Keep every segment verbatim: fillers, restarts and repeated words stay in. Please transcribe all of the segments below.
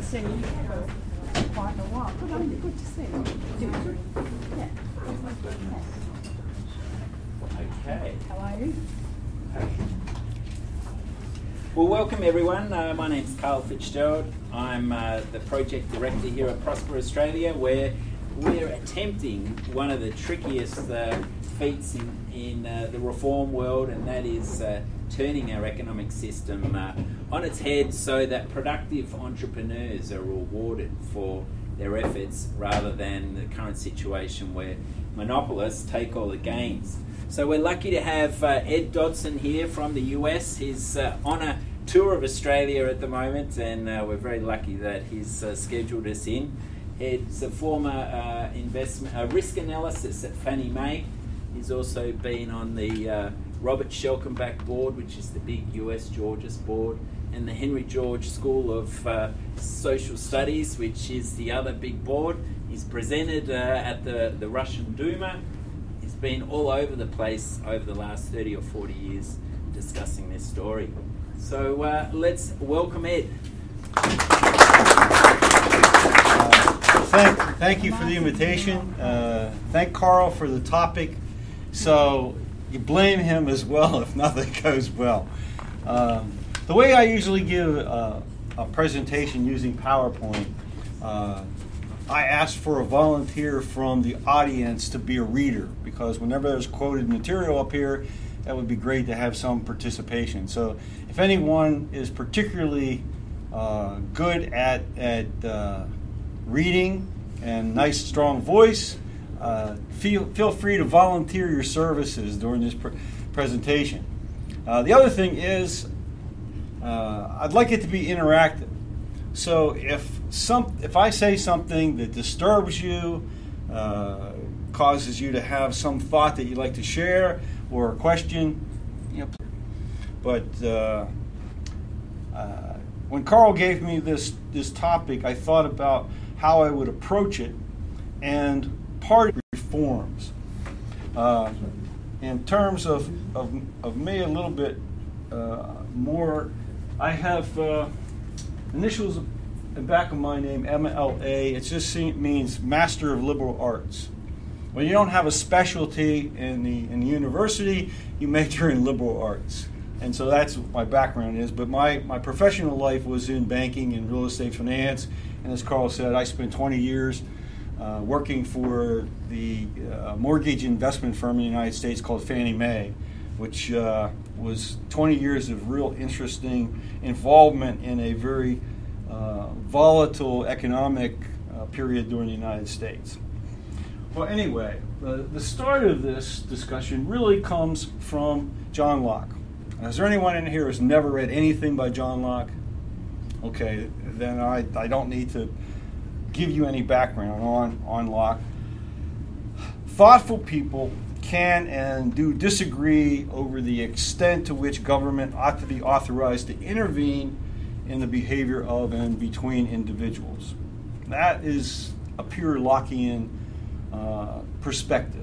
seen you for quite a while. Good on you. Good to see you. Yeah. Okay. How are you? Well, welcome everyone. Uh, my name's Carl Fitzgerald. I'm uh, the project director here at Prosper Australia, where we're attempting one of the trickiest uh, feats in, in uh, the reform world, and that is uh, turning our economic system uh, on its head so that productive entrepreneurs are rewarded for their efforts rather than the current situation where monopolists take all the gains. So we're lucky to have uh, Ed Dodson here from the U S. He's uh, on a tour of Australia at the moment, and uh, we're very lucky that he's uh, scheduled us in. Ed's a former uh, investment uh, risk analysis at Fannie Mae. He's also been on the uh, Robert Schelkenbach board, which is the big U S Georges board, and the Henry George School of uh, Social Studies, which is the other big board. He's presented uh, at the, the Russian Duma. He's been all over the place over the last thirty or forty years discussing this story. So uh, let's welcome Ed. Uh, thank, thank you for the invitation. Uh, thank Carl for the topic. So you blame him as well if nothing goes well. Um, the way I usually give uh, a presentation using PowerPoint, uh, I ask for a volunteer from the audience to be a reader, because whenever there's quoted material up here, that would be great to have some participation. So if anyone is particularly uh, good at, at uh, reading and nice strong voice, uh, feel, feel free to volunteer your services during this pr- presentation. Uh, the other thing is, uh, I'd like it to be interactive. So if some, if I say something that disturbs you, uh, causes you to have some thought that you'd like to share or a question, you know. But uh, uh, when Carl gave me this this topic, I thought about how I would approach it, and part of reforms. Uh, in terms of, of of me, a little bit uh, more, I have. Uh, Initials in the back of my name, M L A. It just means Master of Liberal Arts. When you don't have a specialty in the in the university, you major in liberal arts. And so that's what my background is. But my, my professional life was in banking and real estate finance. And as Carl said, I spent twenty years uh, working for the uh, mortgage investment firm in the United States called Fannie Mae, which uh, was twenty years of real interesting involvement in a very uh, volatile economic uh, period during the United States. Well, anyway, uh, the start of this discussion really comes from John Locke. Is there anyone in here who's never read anything by John Locke? Okay, then I, I don't need to give you any background on, on Locke. Thoughtful people can and do disagree over the extent to which government ought to be authorized to intervene in the behavior of and between individuals. That is a pure Lockean uh, perspective.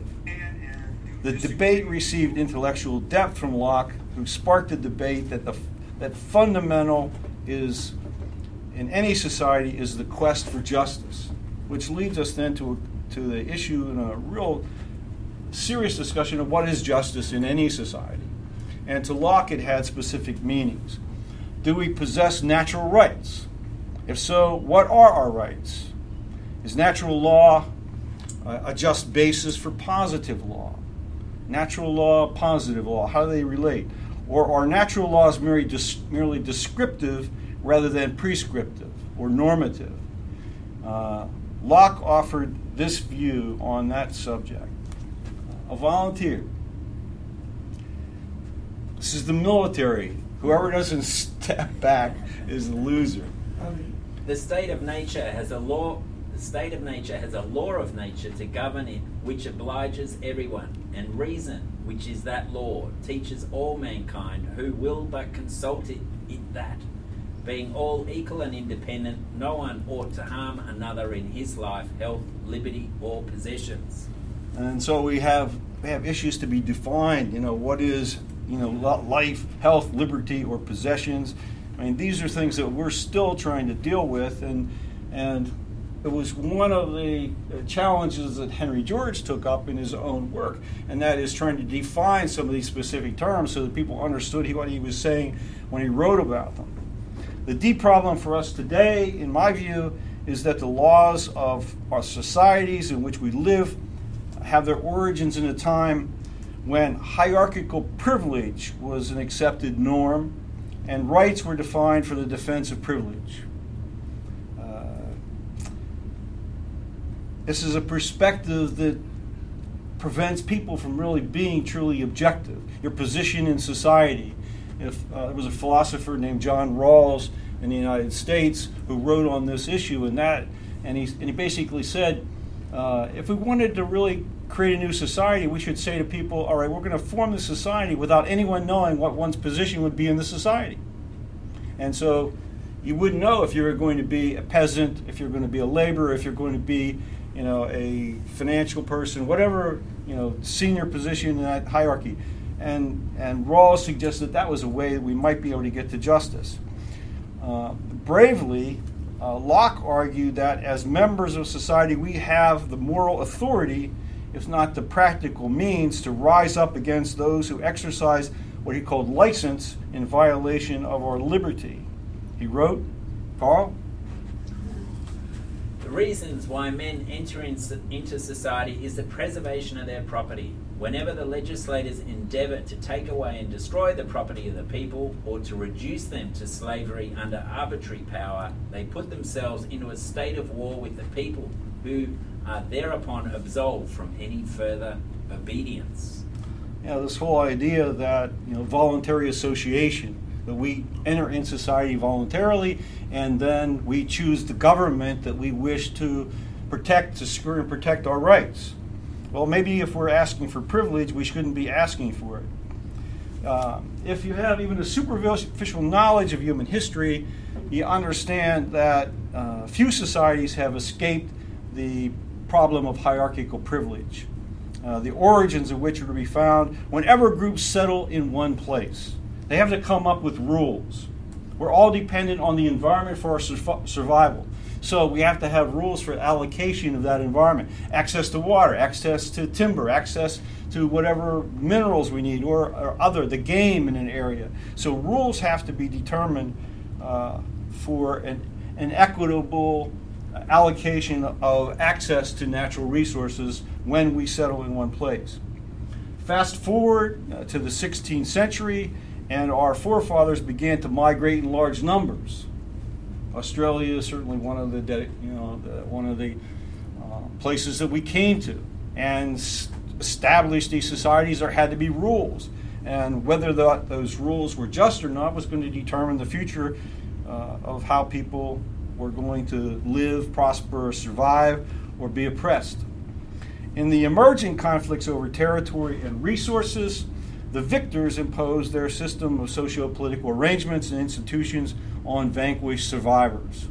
The debate received intellectual depth from Locke, who sparked the debate that the that fundamental is in any society is the quest for justice, which leads us then to to the issue in a real serious discussion of what is justice in any society. And to Locke, it had specific meanings. Do we possess natural rights? If so, what are our rights? Is natural law a just basis for positive law? Natural law, positive law, how do they relate? Or are natural laws merely, dis- merely descriptive rather than prescriptive or normative? Uh, Locke offered this view on that subject. A volunteer. This is the military. Whoever doesn't step back is the loser. The state of nature has a law. The state of nature has a law of nature to govern it, which obliges everyone, and reason, which is that law, teaches all mankind who will but consult it, it that, being all equal and independent, no one ought to harm another in his life, health, liberty, or possessions. And so we have we have issues to be defined. You know, what is you know life, health, liberty, or possessions? I mean, these are things that we're still trying to deal with, and and it was one of the challenges that Henry George took up in his own work, and that is trying to define some of these specific terms so that people understood what he was saying when he wrote about them. The deep problem for us today, in my view, is that the laws of our societies in which we live have their origins in a time when hierarchical privilege was an accepted norm and rights were defined for the defense of privilege. This is a perspective that prevents people from really being truly objective. Your position in society. If uh, there was a philosopher named John Rawls in the United States who wrote on this issue, and that, and he and he basically said, uh, if we wanted to really create a new society, we should say to people, all right, we're going to form this society without anyone knowing what one's position would be in the society. And so you wouldn't know if you were going to be a peasant, if you're going to be a laborer, if you're going to be you know, a financial person, whatever, you know, senior position in that hierarchy. And and Rawls suggested that was a way that we might be able to get to justice. Uh, bravely, uh, Locke argued that as members of society, we have the moral authority, if not the practical means, to rise up against those who exercise what he called license in violation of our liberty. He wrote, Carl? The reasons why men enter in, into society is the preservation of their property. Whenever the legislators endeavour to take away and destroy the property of the people or to reduce them to slavery under arbitrary power, they put themselves into a state of war with the people, who are thereupon absolved from any further obedience. Yeah, this whole idea that, you know, voluntary association, that we enter in society voluntarily, and then we choose the government that we wish to protect, to secure and protect our rights. Well, maybe if we're asking for privilege, we shouldn't be asking for it. Uh, if you have even a superficial knowledge of human history, you understand that uh, few societies have escaped the problem of hierarchical privilege, uh, the origins of which are to be found whenever groups settle in one place. They have to come up with rules. We're all dependent on the environment for our sur- survival. So we have to have rules for allocation of that environment. Access to water, access to timber, access to whatever minerals we need, or, or other, the game in an area. So rules have to be determined uh, for an, an equitable allocation of access to natural resources when we settle in one place. Fast forward uh, to the sixteenth century, and our forefathers began to migrate in large numbers. Australia is certainly one of the, you know, the, one of the uh, places that we came to, and s- established these societies. There had to be rules, and whether the, those rules were just or not was going to determine the future uh, of how people were going to live, prosper, survive, or be oppressed. In the emerging conflicts over territory and resources, the victors imposed their system of socio-political arrangements and institutions on vanquished survivors.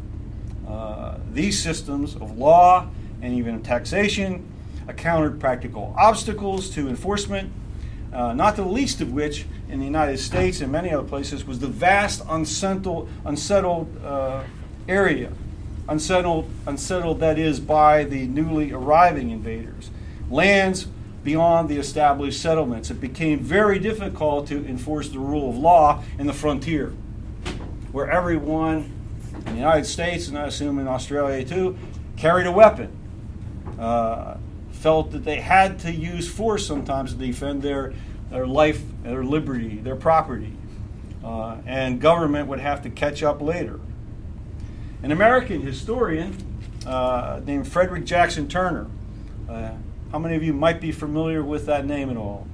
Uh, these systems of law and even taxation encountered practical obstacles to enforcement, uh, not the least of which in the United States and many other places was the vast unsettled, unsettled uh, area, unsettled, unsettled that is by the newly arriving invaders. Lands beyond the established settlements. It became very difficult to enforce the rule of law in the frontier, where everyone in the United States, and I assume in Australia too, carried a weapon, uh, felt that they had to use force sometimes to defend their, their life, their liberty, their property, uh, and government would have to catch up later. An American historian uh, named Frederick Jackson Turner, uh, how many of you might be familiar with that name at all?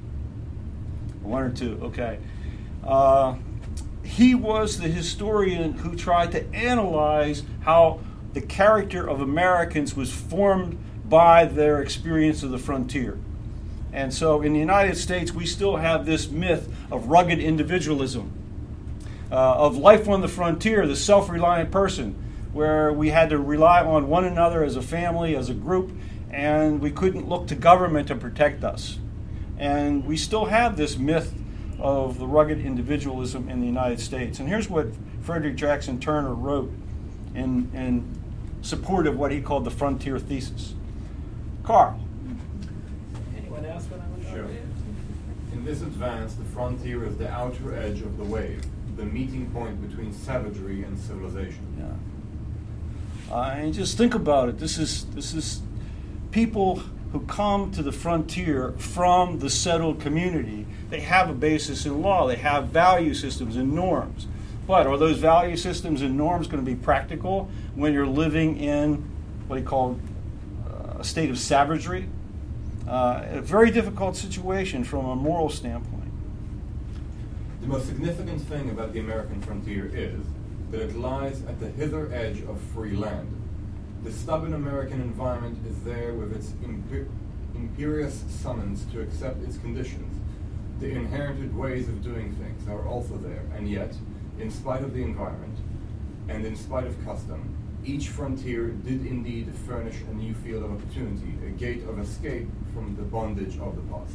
One or two, okay. Uh, he was the historian who tried to analyze how the character of Americans was formed by their experience of the frontier. And so in the United States, we still have this myth of rugged individualism, uh, of life on the frontier, the self-reliant person, where we had to rely on one another as a family, as a group, and we couldn't look to government to protect us. And we still have this myth of the rugged individualism in the United States. And here's what Frederick Jackson Turner wrote in, in support of what he called the frontier thesis. Carl. Anyone else want to? Sure. In this advance, the frontier is the outer edge of the wave, the meeting point between savagery and civilization. Yeah. Uh, and just think about it. This is this is people who come to the frontier from the settled community. They have a basis in law. They have value systems and norms. But are those value systems and norms going to be practical when you're living in what he called uh, a state of savagery? Uh, a very difficult situation from a moral standpoint. The most significant thing about the American frontier is that it lies at the hither edge of free land. The stubborn American environment is there with its imper- imperious summons to accept its conditions. The inherited ways of doing things are also there, and yet, in spite of the environment, and in spite of custom, each frontier did indeed furnish a new field of opportunity, a gate of escape from the bondage of the past.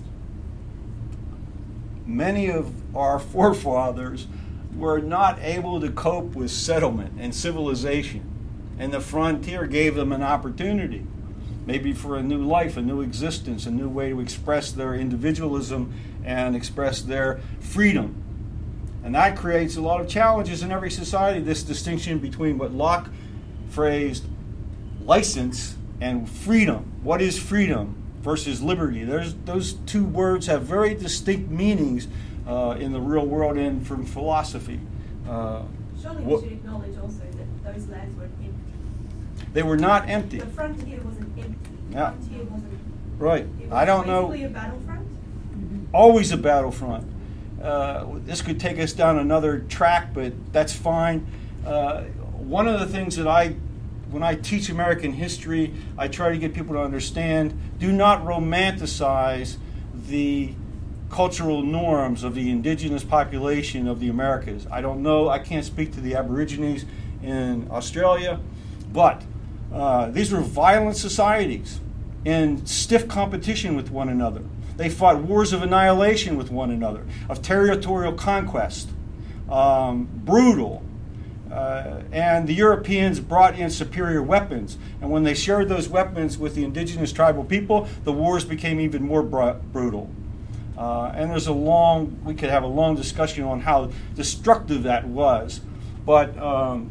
Many of our forefathers were not able to cope with settlement and civilization, and the frontier gave them an opportunity, maybe for a new life, a new existence, a new way to express their individualism and express their freedom. And that creates a lot of challenges in every society, this distinction between what Locke phrased license and freedom. What is freedom versus liberty? There's, those two words have very distinct meanings uh, in the real world and from philosophy. Uh, Surely what, we should acknowledge also that those lands were empty. They were not empty. The frontier wasn't empty. The Yeah. frontier wasn't. Right. It was I don't know. basically a battlefront. Always a battlefront. Uh, this could take us down another track, but that's fine. Uh, one of the things that I, when I teach American history, I try to get people to understand, do not romanticize the cultural norms of the indigenous population of the Americas. I don't know, I can't speak to the Aborigines in Australia, but uh, these were violent societies in stiff competition with one another. They fought wars of annihilation with one another, of territorial conquest, um, brutal. Uh, and the Europeans brought in superior weapons. And when they shared those weapons with the indigenous tribal people, the wars became even more br- brutal. Uh, and there's a long, we could have a long discussion on how destructive that was. But, um,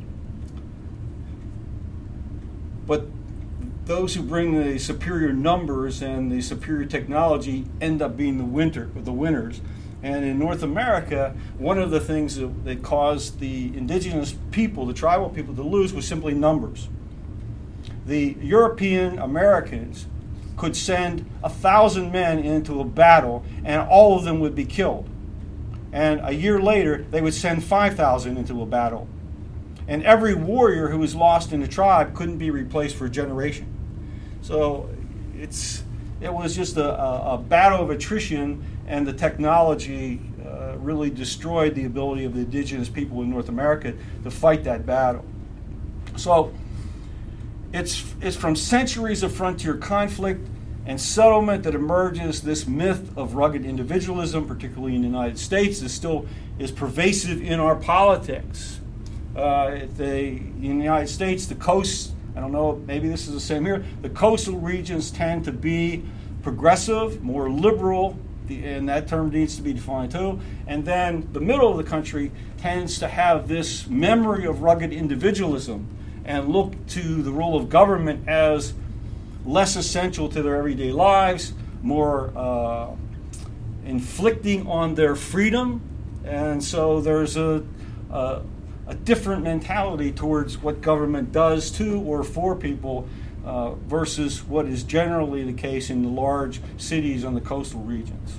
but those who bring the superior numbers and the superior technology end up being the winter, the winners. And in North America, one of the things that, that caused the indigenous people, the tribal people, to lose was simply numbers. The European Americans could send a thousand men into a battle, and all of them would be killed. And a year later, they would send five thousand into a battle. And every warrior who was lost in a tribe couldn't be replaced for a generation. So it's it was just a, a, a battle of attrition, and the technology uh, really destroyed the ability of the indigenous people in North America to fight that battle. So it's it's from centuries of frontier conflict and settlement that emerges this myth of rugged individualism, particularly in the United States, is still is pervasive in our politics. Uh, the, in the United States, the coasts, I don't know, maybe this is the same here, the coastal regions tend to be progressive, more liberal, and that term needs to be defined too. And then the middle of the country tends to have this memory of rugged individualism and look to the role of government as less essential to their everyday lives, more uh, inflicting on their freedom. And so there's a, a, a different mentality towards what government does to or for people uh, versus what is generally the case in the large cities on the coastal regions.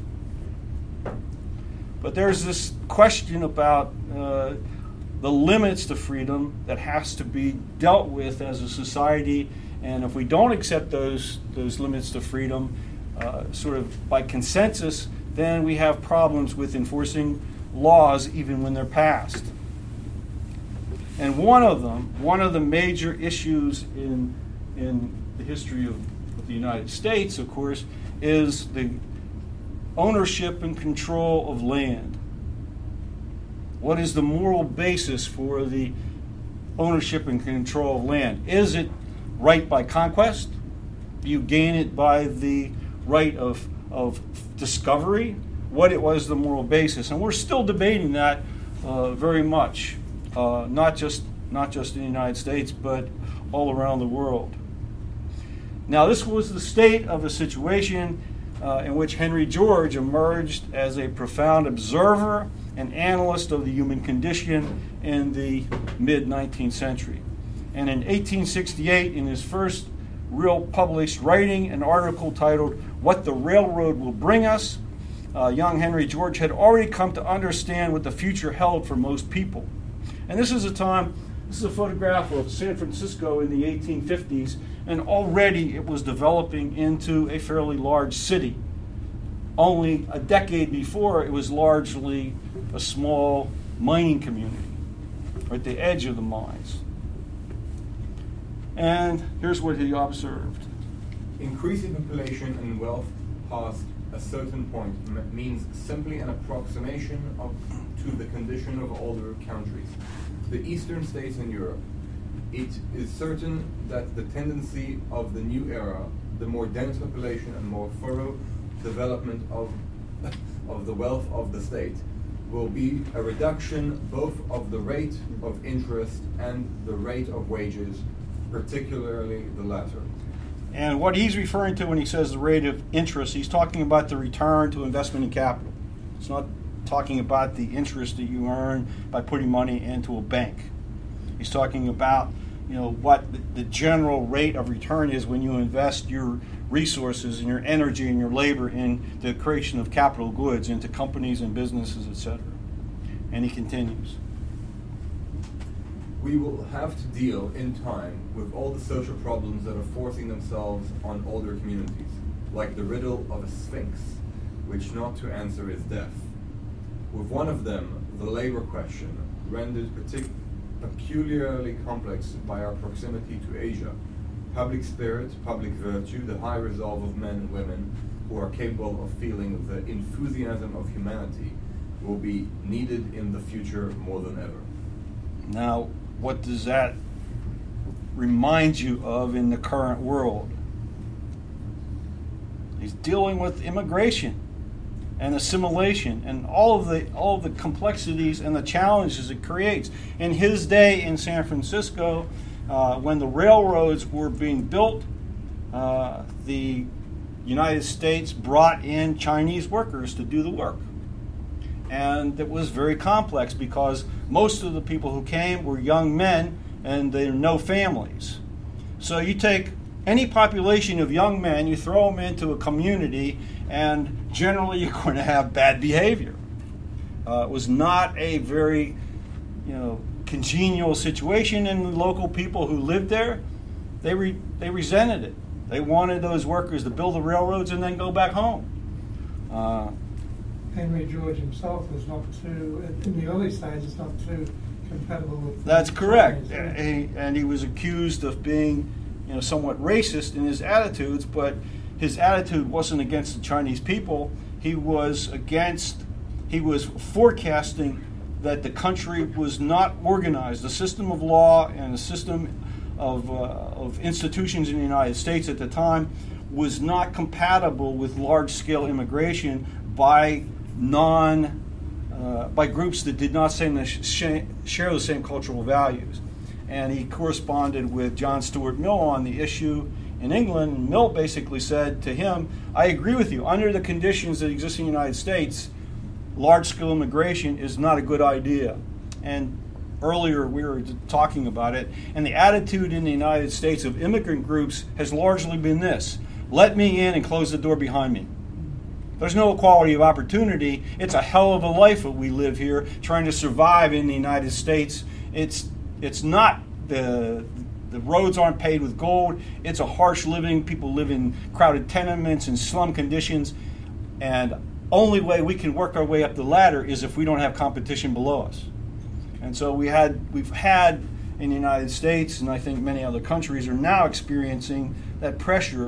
But there's this question about uh, the limits to freedom that has to be dealt with as a society. And if we don't accept those, those limits to freedom, uh, sort of by consensus, then we have problems with enforcing laws even when they're passed. And one of them, one of the major issues in, in the history of, of the United States, of course, is the ownership and control of land? What is the moral basis for the ownership and control of land? Is it right by conquest? Do you gain it by the right of, of discovery? What it was the moral basis? And we're still debating that uh, very much, uh, not just not just in the United States, but all around the world. Now, this was the state of a situation uh, in which Henry George emerged as a profound observer and analyst of the human condition in the mid-nineteenth century. And in eighteen sixty-eight, in his first real published writing, an article titled "What the Railroad Will Bring Us," uh, young Henry George had already come to understand what the future held for most people. And this is a time, this is a photograph of San Francisco in the eighteen fifties, and already it was developing into a fairly large city. Only a decade before, it was largely a small mining community, or at the edge of the mines. And here's what he observed. Increasing population and wealth past a certain point m- means simply an approximation of, to the condition of older countries, the eastern states in Europe. It is certain that the tendency of the new era, the more dense population and more thorough development of, of the wealth of the state, will be a reduction both of the rate of interest and the rate of wages, particularly the latter. And what he's referring to when he says the rate of interest, he's talking about the return to investment in capital. It's not talking about the interest that you earn by putting money into a bank. He's talking about, you know, what the general rate of return is when you invest your resources and your energy and your labor in the creation of capital goods into companies and businesses, et cetera. And he continues. We will have to deal in time with all the social problems that are forcing themselves on older communities, like the riddle of a sphinx, which not to answer is death. With one of them, the labor question, rendered partic- peculiarly complex by our proximity to Asia, public spirit, public virtue, the high resolve of men and women who are capable of feeling the enthusiasm of humanity will be needed in the future more than ever. Now, what does that remind you of in the current world? He's dealing with immigration and assimilation and all of the all of the complexities and the challenges it creates. In his day in San Francisco, uh, when the railroads were being built, uh, the United States brought in Chinese workers to do the work. And it was very complex because most of the people who came were young men and there are no families. So you take any population of young men, you throw them into a community, and generally you're going to have bad behavior. Uh, it was not a very, you know, congenial situation, and the local people who lived there, they re- they resented it. They wanted those workers to build the railroads and then go back home. Uh, Henry George himself was not too, in the early stages, not too compatible with. That's correct. Chinese, right? And, he, and he was accused of being, you know, somewhat racist in his attitudes, but his attitude wasn't against the Chinese people. He was against, he was forecasting that the country was not organized. The system of law and the system of, uh, of institutions in the United States at the time was not compatible with large-scale immigration by non, uh, by groups that did not seem to sh- share the same cultural values. And he corresponded with John Stuart Mill on the issue in England. And Mill basically said to him, I agree with you. Under the conditions that exist in the United States, large-scale immigration is not a good idea. And earlier we were talking about it. And the attitude in the United States of immigrant groups has largely been this: let me in and close the door behind me. There's no equality of opportunity. It's a hell of a life that we live here, trying to survive in the United States. It's it's not the the roads aren't paved with gold. It's a harsh living. People live in crowded tenements and slum conditions, and only way we can work our way up the ladder is if we don't have competition below us. And so we had we've had in the United States, and I think many other countries are now experiencing that pressure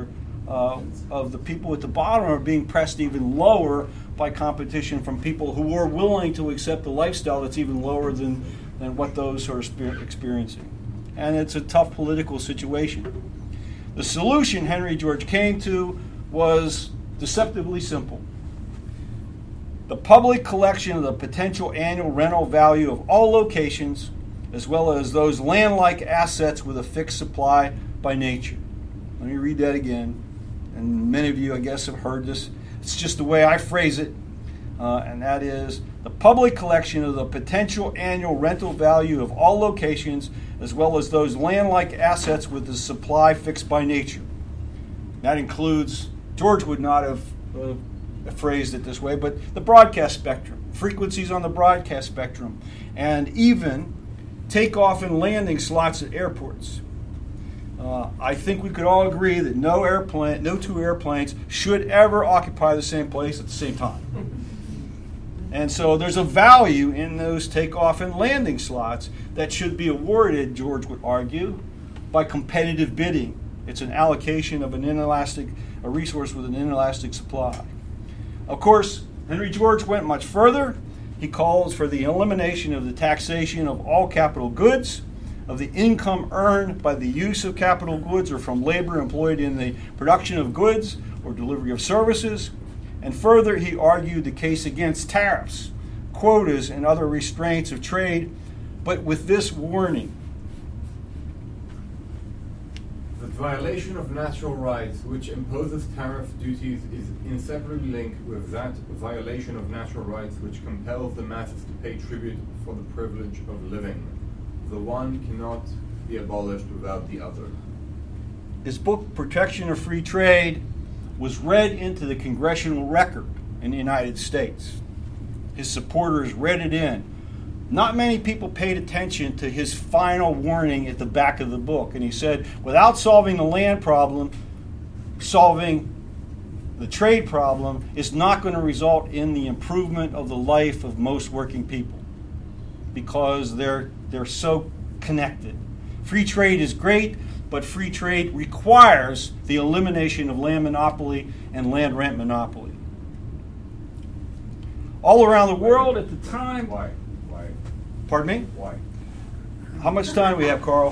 uh, of the people at the bottom are being pressed even lower by competition from people who are willing to accept a lifestyle that's even lower than, than what those are experiencing. And it's a tough political situation. The solution Henry George came to was deceptively simple. The public collection of the potential annual rental value of all locations, as well as those land-like assets with a fixed supply by nature. Let me read that again. And many of you, I guess, have heard this. It's just the way I phrase it. Uh, and that is the public collection of the potential annual rental value of all locations, as well as those land-like assets with the supply fixed by nature. That includes, George would not have uh, phrased it this way, but the broadcast spectrum, frequencies on the broadcast spectrum, and even takeoff and landing slots at airports. Uh, I think we could all agree that no airplane, no two airplanes should ever occupy the same place at the same time. And so there's a value in those takeoff and landing slots that should be awarded, George would argue, by competitive bidding. It's an allocation of an inelastic, a resource with an inelastic supply. Of course, Henry George went much further. He calls for the elimination of the taxation of all capital goods, of the income earned by the use of capital goods or from labor employed in the production of goods or delivery of services. And further, he argued the case against tariffs, quotas, and other restraints of trade, but with this warning. The violation of natural rights which imposes tariff duties is inseparably linked with that violation of natural rights which compels the masses to pay tribute for the privilege of living. The one cannot be abolished without the other. His book, Protection of Free Trade, was read into the congressional record in the United States. His supporters read it in. Not many people paid attention to his final warning at the back of the book. And he said, without solving the land problem, solving the trade problem is not going to result in the improvement of the life of most working people because they're, they're so connected. Free trade is great, but free trade requires the elimination of land monopoly and land rent monopoly. All around the world at the time... Why? Why? Pardon me? Why? How much time do we have, Carl?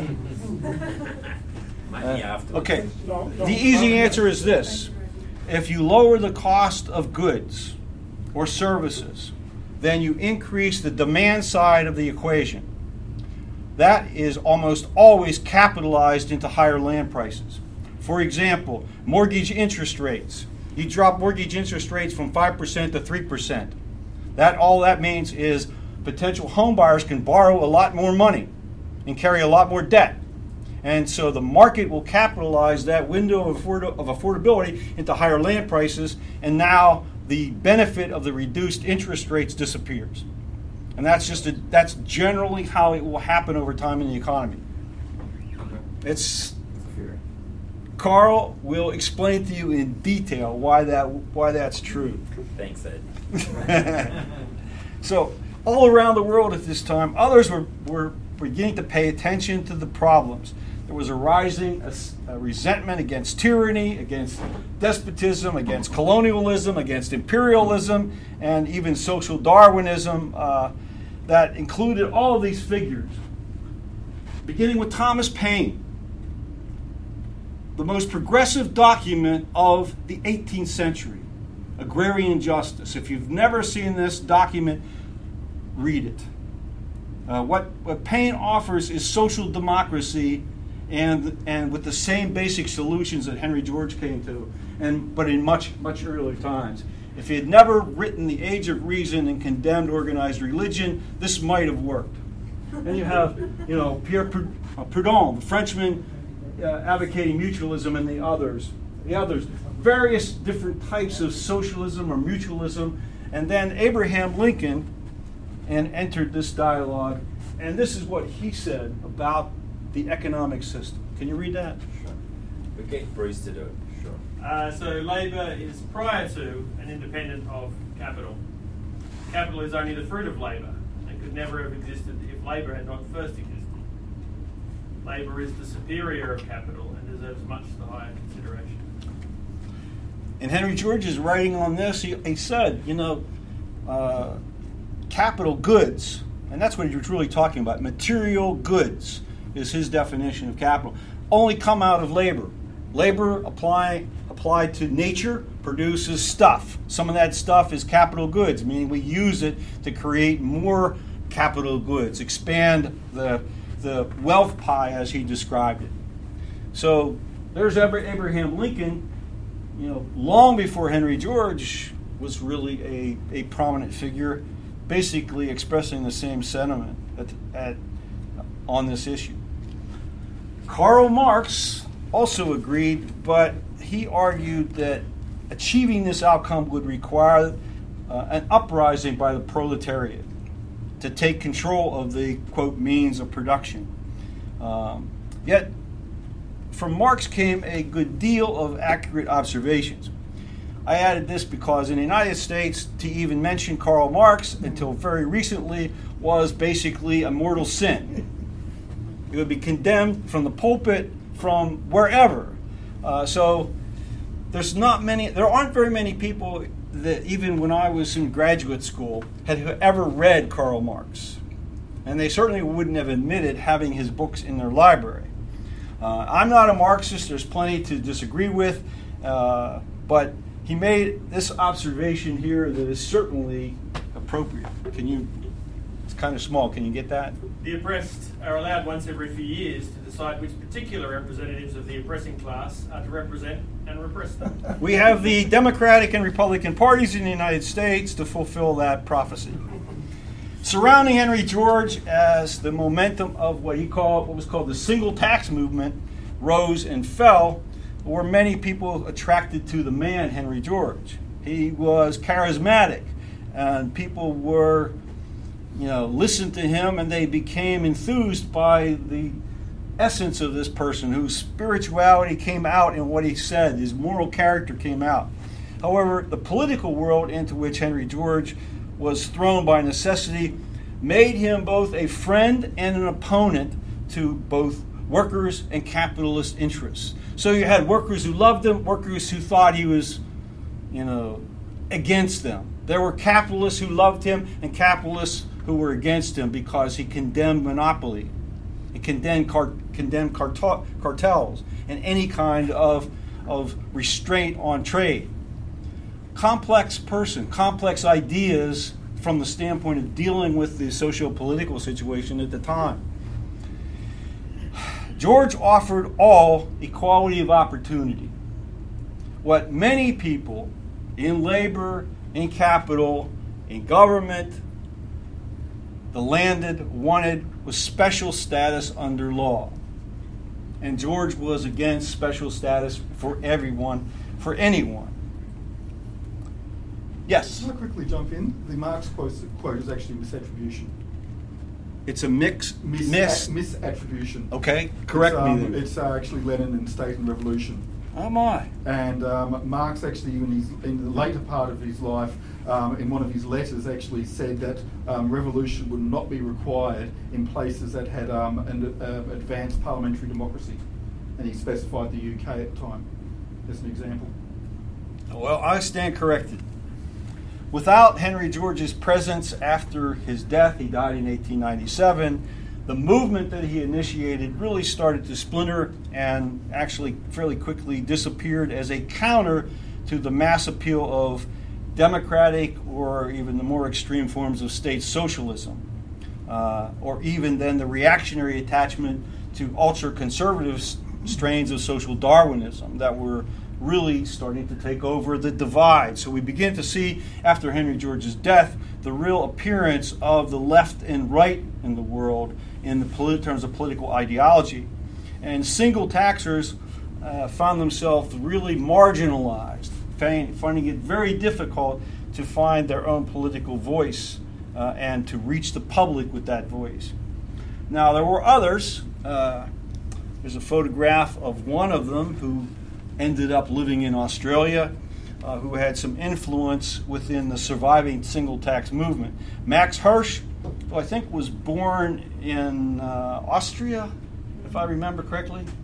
Might Uh, be afterwards. okay. The easy answer is this. If you lower the cost of goods or services, then you increase the demand side of the equation. That is almost always capitalized into higher land prices. For example, mortgage interest rates. You drop mortgage interest rates from five percent to three percent. That all that means is potential home buyers can borrow a lot more money and carry a lot more debt. And so the market will capitalize that window of, afford- of affordability into higher land prices, and now the benefit of the reduced interest rates disappears. And that's just a, that's generally how it will happen over time in the economy. It's Carl will explain to you in detail why that why that's true. Thanks, Ed. So all around the world at this time, others were, were beginning to pay attention to the problems. There was a rising a, a resentment against tyranny, against despotism, against colonialism, against imperialism, and even social Darwinism uh, that included all of these figures. Beginning with Thomas Paine, the most progressive document of the eighteenth century, Agrarian Justice. If you've never seen this document, read it. Uh, what, what Paine offers is social democracy, and and with the same basic solutions that Henry George came to, and but in much much earlier times. If he had never written The Age of Reason and condemned organized religion, this might have worked. Then you have, you know, Pierre Proudhon, the Frenchman, uh, advocating mutualism, and the others, the others, various different types of socialism or mutualism, and then Abraham Lincoln, and entered this dialogue, and this is what he said about the economic system. Can you read that? Sure. We'll get Bruce to do it. Sure. Uh, so labour is prior to and independent of capital. Capital is only the fruit of labour and could never have existed if labour had not first existed. Labour is the superior of capital and deserves much the higher consideration. And Henry George is writing on this. He, he said, you know, uh, capital goods, and that's what he was really talking about. Material goods is his definition of capital. Only come out of labor. Labor apply, applied to nature produces stuff. Some of that stuff is capital goods, meaning we use it to create more capital goods, expand the, the wealth pie as he described it. So there's Abraham Lincoln, you know, long before Henry George was really a, a prominent figure, basically expressing the same sentiment at, at, on this issue. Karl Marx also agreed, but he argued that achieving this outcome would require uh, an uprising by the proletariat to take control of the, quote, means of production. Um, yet, from Marx came a good deal of accurate observations. I added this because in the United States, to even mention Karl Marx until very recently was basically a mortal sin. It would be condemned from the pulpit, from wherever. Uh, so there's not many, there aren't very many people that even when I was in graduate school had ever read Karl Marx. And they certainly wouldn't have admitted having his books in their library. Uh, I'm not a Marxist, there's plenty to disagree with, uh, but he made this observation here that is certainly appropriate. Can you, it's kind of small, can you get that? The oppressed are allowed once every few years to decide which particular representatives of the oppressing class are to represent and repress them. We have the Democratic and Republican parties in the United States to fulfill that prophecy. Surrounding Henry George as the momentum of what he called, what was called the single tax movement, rose and fell, were many people attracted to the man Henry George. He was charismatic, and people were, you know, listened to him, and they became enthused by the essence of this person, whose spirituality came out in what he said. His moral character came out. However, the political world into which Henry George was thrown by necessity made him both a friend and an opponent to both workers and capitalist interests. So you had workers who loved him, workers who thought he was, you know, against them. There were capitalists who loved him and capitalists who were against him because he condemned monopoly. He condemned, car- condemned cartel- cartels and any kind of, of restraint on trade. Complex person, complex ideas from the standpoint of dealing with the socio-political situation at the time. George offered all equality of opportunity. What many people in labor, in capital, in government, the landed wanted was special status under law. And George was against special status for everyone, for anyone. Yes? Can I quickly jump in? The Marx quote, quote is actually misattribution. It's a mix, Mis- miss. a- misattribution. Okay, correct it's, um, me then. It's uh, actually Lenin in State and Revolution. Oh my. And um, Marx actually, in, his, in the later part of his life, um, in one of his letters, actually said that um, revolution would not be required in places that had um, an uh, advanced parliamentary democracy. And he specified the U K at the time as an example. Well, I stand corrected. Without Henry George's presence after his death, he died in eighteen ninety-seven, the movement that he initiated really started to splinter and actually fairly quickly disappeared as a counter to the mass appeal of democratic or even the more extreme forms of state socialism, uh, or even then the reactionary attachment to ultra-conservative strains of social Darwinism that were really starting to take over the divide. So we begin to see, after Henry George's death, the real appearance of the left and right in the world in the polit- terms of political ideology. And single taxers uh, found themselves really marginalized, find, finding it very difficult to find their own political voice uh, and to reach the public with that voice. Now, there were others. Uh, there's a photograph of one of them who ended up living in Australia, uh, who had some influence within the surviving single tax movement. Max Hirsch, who I think was born in uh, Austria, if I remember correctly,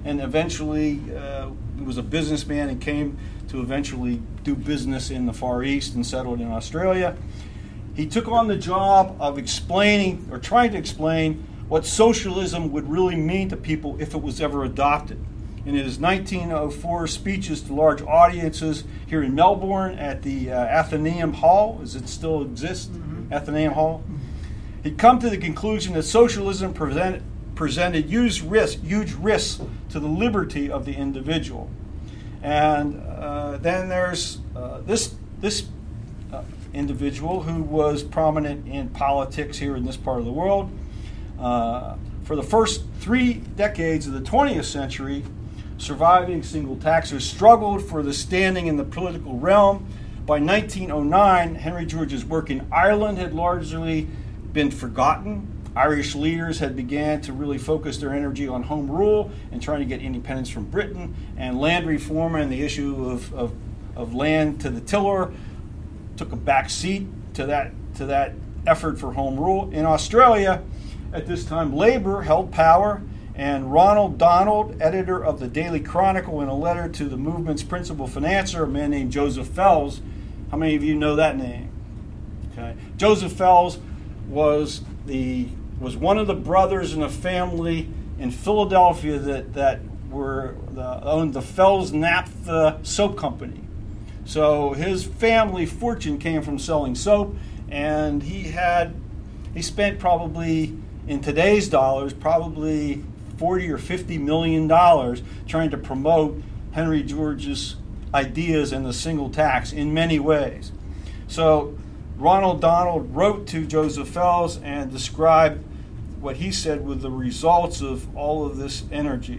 and eventually uh, he was a businessman and came to eventually do business in the Far East and settled in Australia. He took on the job of explaining, or trying to explain, what socialism would really mean to people if it was ever adopted. In his nineteen oh four speeches to large audiences here in Melbourne at the uh, Athenaeum Hall, as it still exists, mm-hmm. Athenaeum Hall, he'd come to the conclusion that socialism present, presented huge risks, huge risks to the liberty of the individual. And uh, then there's uh, this this uh, individual who was prominent in politics here in this part of the world. Uh, for the first three decades of the twentieth century, surviving single taxers struggled for the standing in the political realm. By nineteen oh nine, Henry George's work in Ireland had largely been forgotten. Irish leaders had began to really focus their energy on home rule and trying to get independence from Britain, and land reform and the issue of, of, of land to the tiller took a back seat to that, to that effort for home rule. In Australia, at this time, Labor held power, and Ronald Donald, editor of the Daily Chronicle, in a letter to the movement's principal financier, a man named Joseph Fels. How many of you know that name? Okay. Joseph Fels was the was one of the brothers in a family in Philadelphia that that were the, owned the Fels Naphtha soap company. So his family fortune came from selling soap, and he had he spent probably, in today's dollars, probably forty or fifty million dollars trying to promote Henry George's ideas and the single tax in many ways. So Ronald Donald wrote to Joseph Fels and described what he said were the results of all of this energy.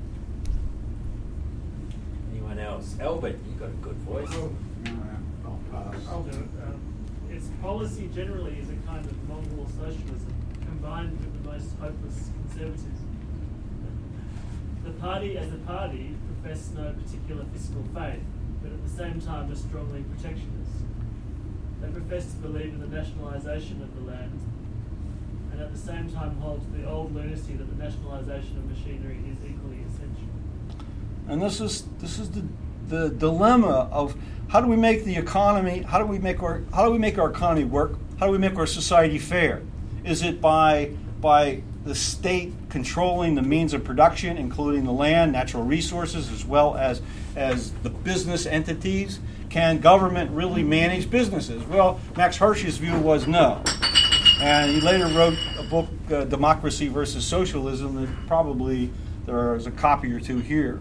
Anyone else? Albert, you got a good voice. I'll do it. Um, its policy generally is a kind of Mongol socialism combined with the most hopeless conservatism. The party as a party professed no particular fiscal faith, but at the same time are strongly protectionist. They profess to believe in the nationalisation of the land, and at the same time hold to the old lunacy that the nationalisation of machinery is equally essential. And this is this is the the dilemma of how do we make the economy, how do we make our how do we make our economy work? How do we make our society fair? Is it by by the state controlling the means of production, including the land, natural resources, as well as as the business entities? Can government really manage businesses? Well, Max Hirsch's view was no. And he later wrote a book, uh, Democracy versus Socialism, that probably there's a copy or two here,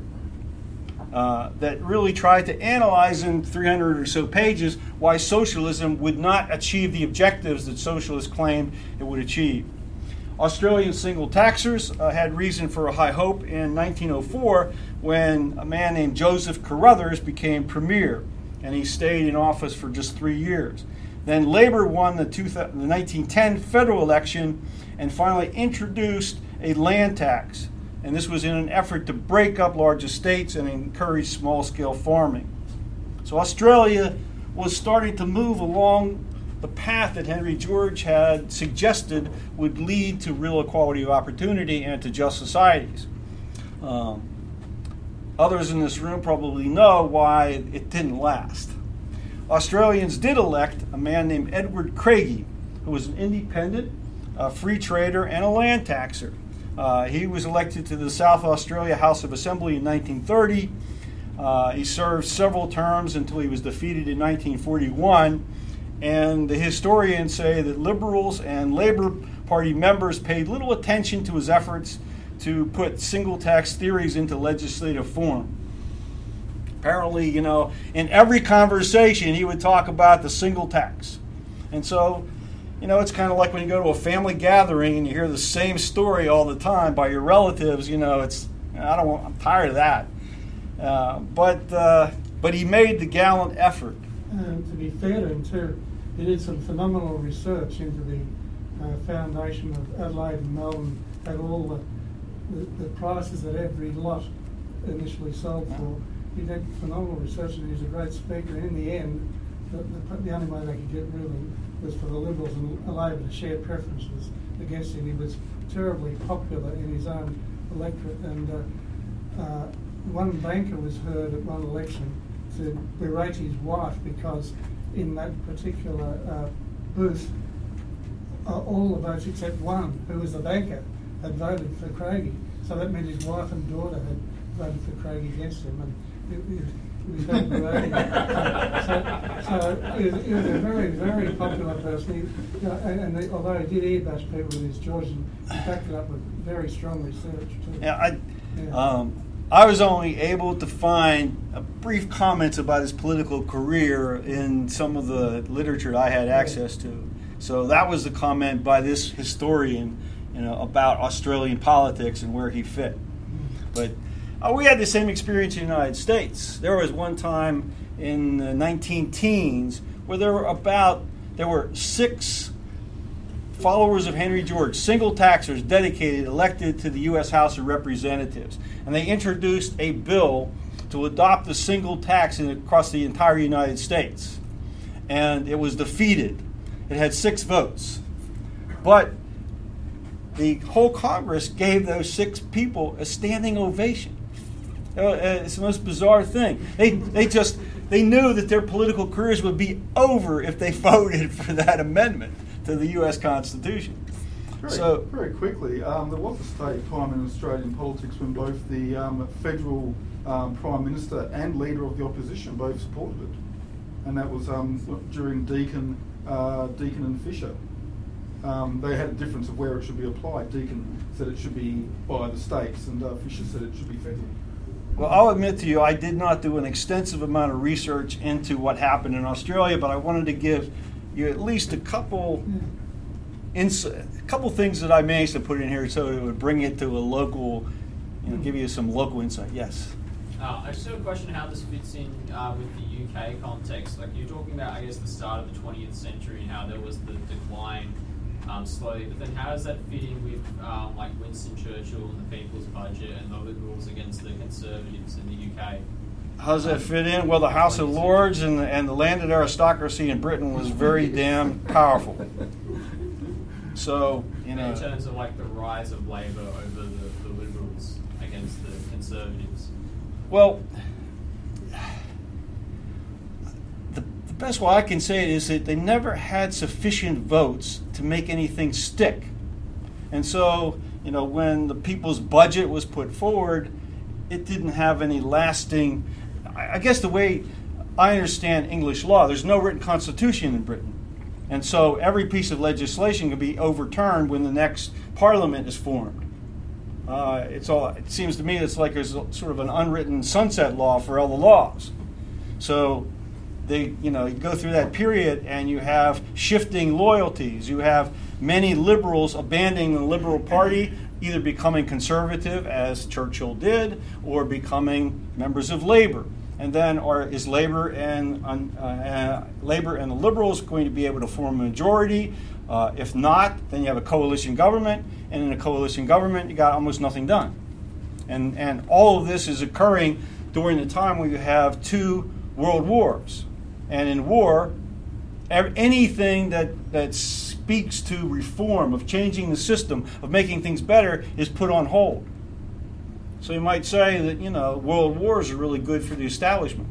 uh, that really tried to analyze in three hundred or so pages why socialism would not achieve the objectives that socialists claimed it would achieve. Australian single taxers uh, had reason for a high hope in nineteen oh four when a man named Joseph Carruthers became premier, and he stayed in office for just three years. Then Labor won the, two, the nineteen ten federal election and finally introduced a land tax, and this was in an effort to break up large estates and encourage small-scale farming. So Australia was starting to move along the path that Henry George had suggested would lead to real equality of opportunity and to just societies. Um, others in this room probably know why it didn't last. Australians did elect a man named Edward Craigie, who was an independent, a free trader, and a land taxer. Uh, he was elected to the South Australia House of Assembly in nineteen thirty. Uh, he served several terms until he was defeated in nineteen forty-one. And the historians say that Liberals and Labor Party members paid little attention to his efforts to put single tax theories into legislative form. Apparently, you know, in every conversation he would talk about the single tax. And so, you know, it's kind of like when you go to a family gathering and you hear the same story all the time by your relatives. You know, it's, I don't want, I'm tired of that. Uh, but uh, but he made the gallant effort. And to be fair to him too, he did some phenomenal research into the uh, foundation of Adelaide and Melbourne, at all the, the, the prices that every lot initially sold for. He did phenomenal research, and he was a great speaker. And in the end, the, the, the only way they could get rid of him was for the Liberals and Labor to share preferences against him. He was terribly popular in his own electorate, and uh, one banker was heard at one election to berate his wife because in that particular uh, booth, uh, all the votes except one, who was the banker, had voted for Craigie. So that meant his wife and daughter had voted for Craigie against him, and it, it, it was very berating. so, so he was, he was a very, very popular person. He, you know, and and the, although he did ear-bash people with his Georgian, he backed it up with very strong research too. Yeah, I, Yeah. Um, I was only able to find a brief comments about his political career in some of the literature I had access to. So that was the comment by this historian, you know, about Australian politics and where he fit. But uh, we had the same experience in the United States. There was one time in the nineteen teens where there were about there were six followers of Henry George, single taxers dedicated, elected to the U S House of Representatives. And they introduced a bill to adopt a single tax in, across the entire United States. And it was defeated. It had six votes. But the whole Congress gave those six people a standing ovation. Uh, it's the most bizarre thing. They, they just, they knew that their political careers would be over if they voted for that amendment to the U S Constitution. Very, so, very quickly, um, there was a state time in Australian politics when both the um, federal um, Prime Minister and Leader of the Opposition both supported it. And that was um, during Deakin, uh, Deakin and Fisher. Um, they had a difference of where it should be applied. Deakin said it should be by the states, and uh, Fisher said it should be federal. well, I'll admit to you, I did not do an extensive amount of research into what happened in Australia, but I wanted to give you at least a couple ins- a couple things that I managed to put in here so it would bring it to a local, you know, give you some local insight. Yes? Uh, I just have a question how this fits in uh, with the U K context. Like you're talking about, I guess, the start of the twentieth century and how there was the decline um, slowly, but then how does that fit in with um, like Winston Churchill and the People's Budget and the Liberals against the Conservatives in the U K? How does that fit in? Well, the House of Lords and the, and the landed aristocracy in Britain was very damn powerful. So, you know. In terms of like the rise of Labour over the, the Liberals against the Conservatives? Well, the, the best way I can say it is that they never had sufficient votes to make anything stick. And so, you know, when the People's Budget was put forward, it didn't have any lasting. I guess the way I understand English law, there's no written constitution in Britain. And so every piece of legislation can be overturned when the next parliament is formed. Uh, it's all. It seems to me it's like there's a, sort of an unwritten sunset law for all the laws. So they, you know, you go through that period and you have shifting loyalties. You have many liberals abandoning the Liberal Party, either becoming conservative, as Churchill did, or becoming members of Labour. And then, or is Labour and uh, uh, Labour and the Liberals going to be able to form a majority? Uh, if not, then you have a coalition government, and in a coalition government, you got almost nothing done. And and all of this is occurring during the time where you have two world wars, and in war, anything that that speaks to reform, of changing the system, of making things better, is put on hold. So you might say that, you know, world wars are really good for the establishment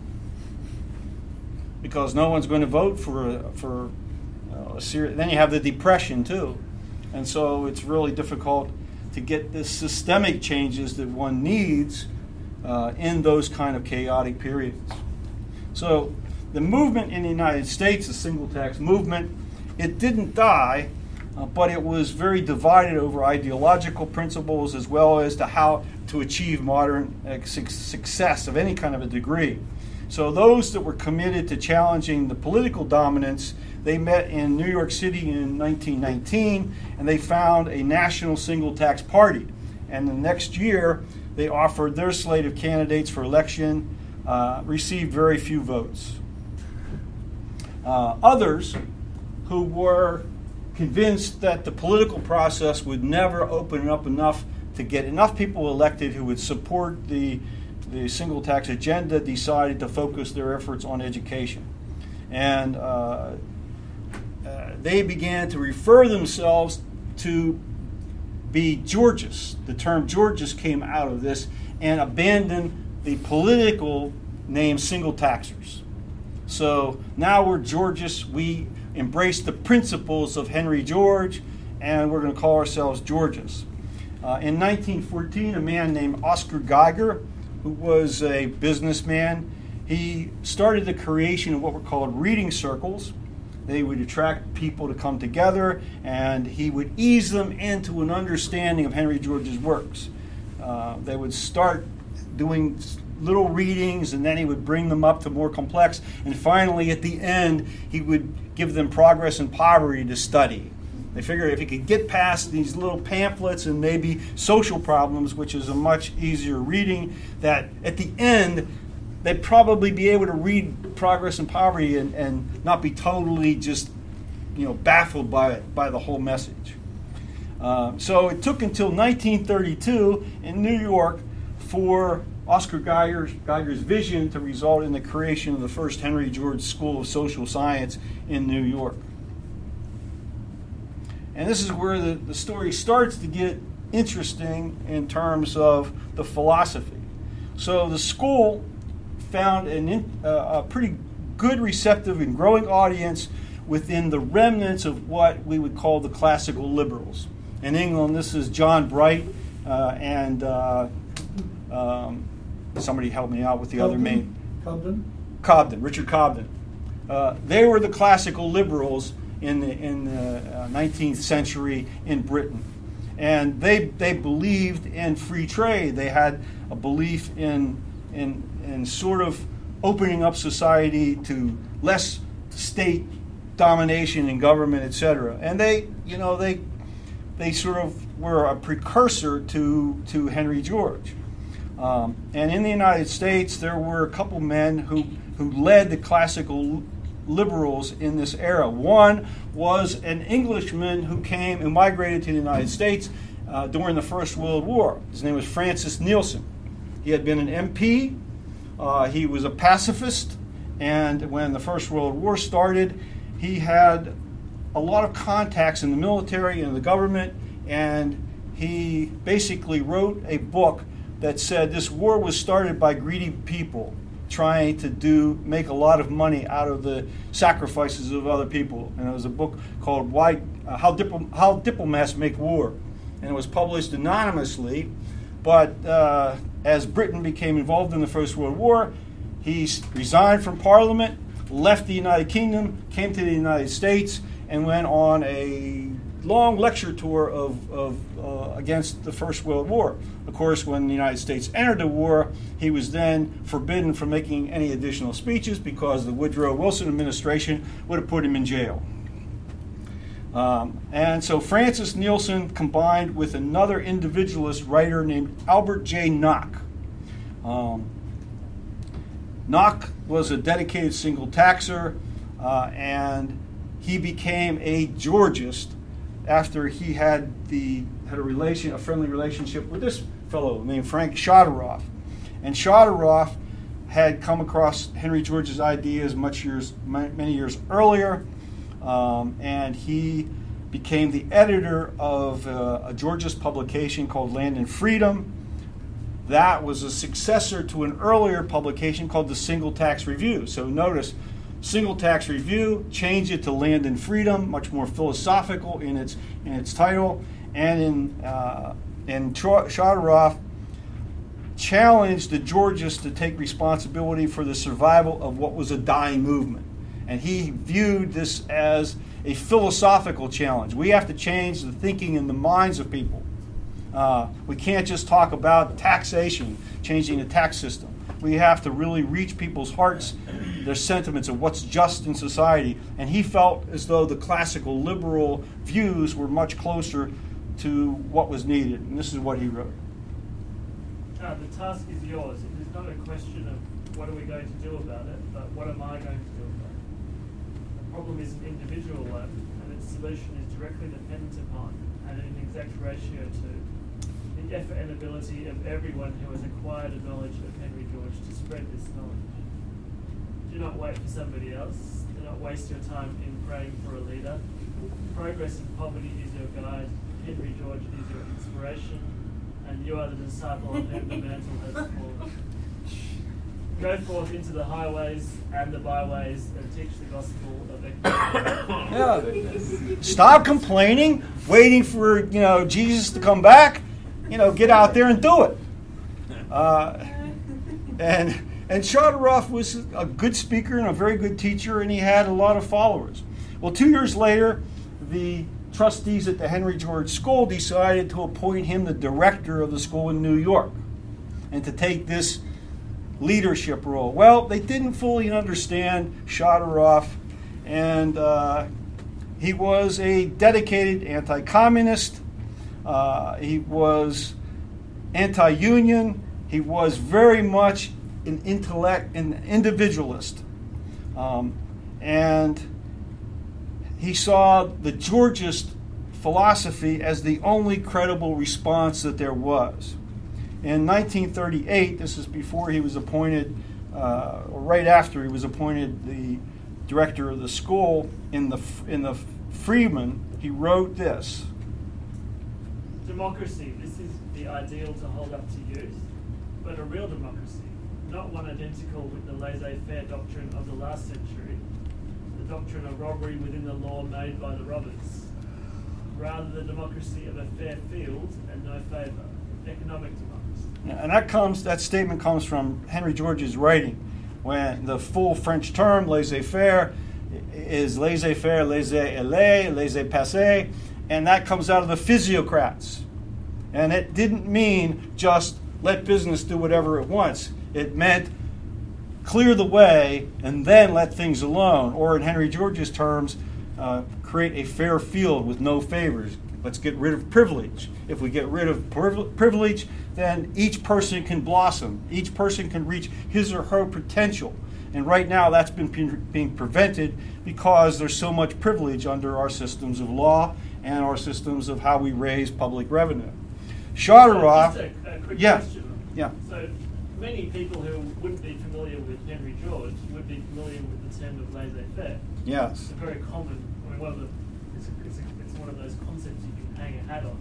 because no one's going to vote for a, for a serious. Then you have the Depression too, and so it's really difficult to get the systemic changes that one needs uh, in those kind of chaotic periods. So the movement in the United States, the single tax movement, it didn't die, uh, but it was very divided over ideological principles as well as to how to achieve modern uh, su- success of any kind of a degree. So those that were committed to challenging the political dominance, they met in New York City in nineteen nineteen, and they found a national single tax party. And the next year, they offered their slate of candidates for election, uh, received very few votes. Uh, others who were convinced that the political process would never open up enough to get enough people elected who would support the, the single tax agenda, decided to focus their efforts on education. And uh, uh, they began to refer themselves to be Georgists. The term Georgist came out of this, and abandon the political name single taxers. So now we're Georgists. We embrace the principles of Henry George, and we're going to call ourselves Georgists. Uh, in nineteen fourteen, a man named Oscar Geiger, who was a businessman, he started the creation of what were called reading circles. They would attract people to come together, and he would ease them into an understanding of Henry George's works. Uh, they would start doing little readings, and then he would bring them up to more complex, and finally at the end he would give them Progress and Poverty to study. They figured if he could get past these little pamphlets and maybe Social Problems, which is a much easier reading, that at the end they'd probably be able to read Progress and Poverty and, and not be totally just, you know, baffled by it, by the whole message. Uh, so it took until nineteen thirty-two in New York for Oscar Geiger's, Geiger's vision to result in the creation of the first Henry George School of Social Science in New York. And this is where the, the story starts to get interesting in terms of the philosophy. So the school found an in, uh, a pretty good, receptive, and growing audience within the remnants of what we would call the classical liberals. In England, this is John Bright uh, and uh, um, somebody help me out with the Cobden, other main. Cobden. Cobden, Richard Cobden. Uh, they were the classical liberals in the in the uh, nineteenth century in Britain, and they they believed in free trade. They had a belief in in in sort of opening up society to less state domination in government, et cetera. And they, you know, they they sort of were a precursor to to Henry George. Um, and in the United States, there were a couple men who who led the classical liberals in this era. One was an Englishman who came and migrated to the United States uh, during the First World War. His name was Francis Nielsen. He had been an M P. Uh, he was a pacifist, and when the First World War started, he had a lot of contacts in the military and the government, and he basically wrote a book that said this war was started by greedy people trying to do make a lot of money out of the sacrifices of other people. And it was a book called Why, uh, How, Dipl- How Diplomats Make War. And it was published anonymously, but uh, as Britain became involved in the First World War, he resigned from Parliament, left the United Kingdom, came to the United States, and went on a long lecture tour of, of uh, against the First World War. Of course, when the United States entered the war, he was then forbidden from making any additional speeches because the Woodrow Wilson administration would have put him in jail. Um, and so Francis Nielsen combined with another individualist writer named Albert J. Nock. Um, Nock was a dedicated single taxer, uh, and he became a Georgist after he had the had a relation, a friendly relationship with this fellow named Frank Chodoroff. And Chodoroff had come across Henry George's ideas much years, many years earlier, um, and he became the editor of uh, a Georgist publication called Land and Freedom. That was a successor to an earlier publication called the Single Tax Review. So notice, Single Tax Review, changed it to Land and Freedom, much more philosophical in its in its title, and in uh, and Chodoroff challenged the Georgists to take responsibility for the survival of what was a dying movement, and he viewed this as a philosophical challenge. We have to change the thinking in the minds of people. Uh, we can't just talk about taxation, changing the tax system. We have to really reach people's hearts, their sentiments of what's just in society. And he felt as though the classical liberal views were much closer to what was needed. And this is what he wrote. Uh, the task is yours. It is not a question of what are we going to do about it, but what am I going to do about it. The problem is an individual one, and its solution is directly dependent upon and in exact ratio to the effort and ability of everyone who has acquired a knowledge of Henry George to spread this knowledge. Do not wait for somebody else. Do not waste your time in praying for a leader. Progress and Poverty is your guide. Henry George is your inspiration. and you are the disciple on whom the mantle has fallen. Go forth into the highways and the byways and teach the gospel of Yeah. Stop complaining, waiting for you know Jesus to come back. You know, get out there and do it. Uh, and and Shadorov was a good speaker and a very good teacher, and he had a lot of followers. Well, two years later, the trustees at the Henry George School decided to appoint him the director of the school in New York and to take this leadership role. Well, they didn't fully understand Shadorov, and uh, he was a dedicated anti-communist. Uh, he was anti-union. He was very much an intellect, an individualist, um, and he saw the Georgist philosophy as the only credible response that there was. In nineteen thirty-eight, this is before he was appointed, uh, or right after he was appointed the director of the school, in the in the Freeman, he wrote this. Democracy, this is the ideal to hold up to youth, but a real democracy, not one identical with the laissez-faire doctrine of the last century, the doctrine of robbery within the law made by the robbers. Rather the democracy of a fair field and no favour, economic democracy. And that comes, that statement comes from Henry George's writing, when the full French term, laissez-faire, is laissez-faire, laissez-aller, laissez-passer, and that comes out of the physiocrats. And it didn't mean just let business do whatever it wants. It meant clear the way and then let things alone. Or in Henry George's terms, uh, create a fair field with no favors. Let's get rid of privilege. If we get rid of privilege, then each person can blossom. Each person can reach his or her potential. And right now that's been being prevented because there's so much privilege under our systems of law and our systems of how we raise public revenue. Shadorov, So just a, a quick yeah, question. yeah. So many people who wouldn't be familiar with Henry George would be familiar with the term of laissez-faire. Yes. It's a very common, I mean, one of the, it's, a, it's, a, it's one of those concepts you can hang a hat on.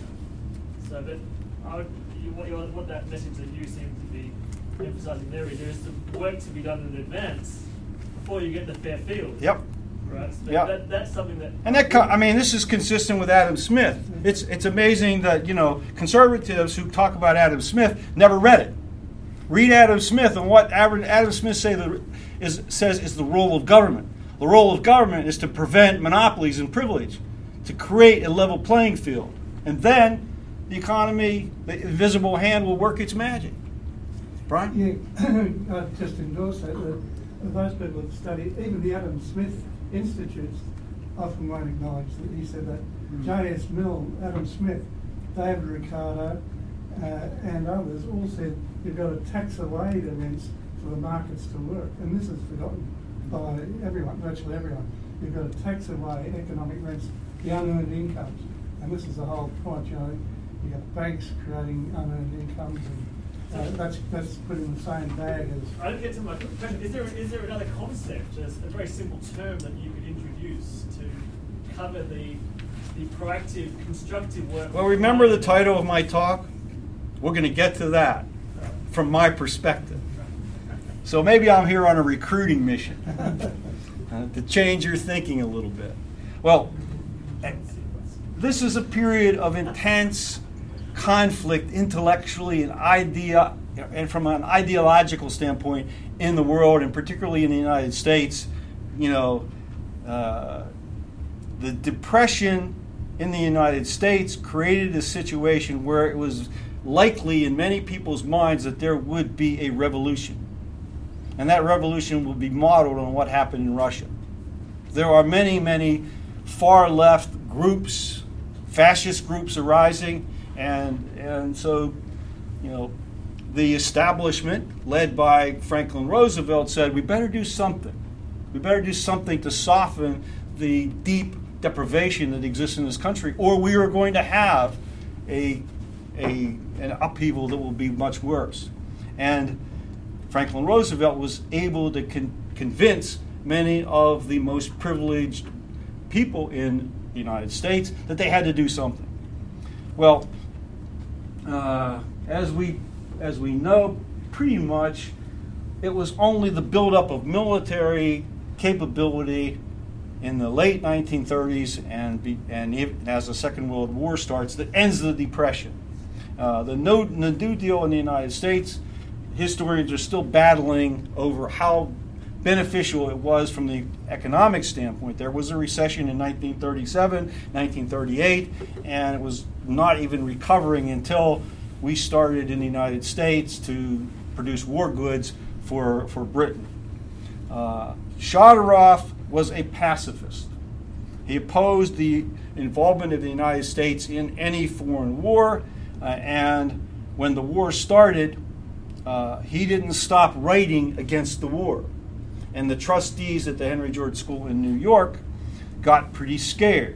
So, but I would, you, what, you, what that message that you seem to be emphasising there is there is some work to be done in advance before you get the fair field. Yep. Right. So Yep. that, that's something that. And that, co- I mean, this is consistent with Adam Smith. It's it's amazing that, you know, conservatives who talk about Adam Smith never read it. Read Adam Smith and what Adam Smith say the, is, says is the role of government. The role of government is to prevent monopolies and privilege, to create a level playing field. And then the economy, the invisible hand will work its magic. Brian? Yeah, I just endorse that. Uh, those people that study, even the Adam Smith Institutes often won't acknowledge that he said that. Mm. J S Mill, Adam Smith, David Ricardo, uh, and others all said you've got to tax away the rents for the markets to work. And this is forgotten by everyone, virtually everyone. You've got to tax away economic rents, the unearned incomes. And this is the whole point, you know, you've got banks creating unearned incomes, and uh, that's that's put in the same bag as... I don't get to my question. Is there, is there another concept, a, a very simple term that you could introduce to cover the, the proactive, constructive work? Well, remember the title of my talk? We're going to get to that from my perspective. So maybe I'm here on a recruiting mission uh, to change your thinking a little bit. Well, this is a period of intense conflict intellectually and idea and from an ideological standpoint in the world, and particularly in the United States. You know, uh, the Depression in the United States created a situation where it was likely in many people's minds that there would be a revolution. And that revolution would be modeled on what happened in Russia. There are many, many far left groups, fascist groups arising, and and so, you know, the establishment led by Franklin Roosevelt said, we better do something. We better do something to soften the deep deprivation that exists in this country, or we are going to have a, a an upheaval that will be much worse. And Franklin Roosevelt was able to con- convince many of the most privileged people in the United States that they had to do something. Well, uh, as we as we know, pretty much, it was only the buildup of military capability in the late nineteen thirties and be, and even as the Second World War starts that ends the Depression. Uh, the, no, the New Deal in the United States, historians are still battling over how beneficial it was from the economic standpoint. There was a recession in nineteen thirty-seven, nineteen thirty-eight, and it was not even recovering until we started in the United States to produce war goods for, for Britain. Uh, Shadorov was a pacifist. He opposed the involvement of the United States in any foreign war, uh, and when the war started, uh, he didn't stop writing against the war. And the trustees at the Henry George School in New York got pretty scared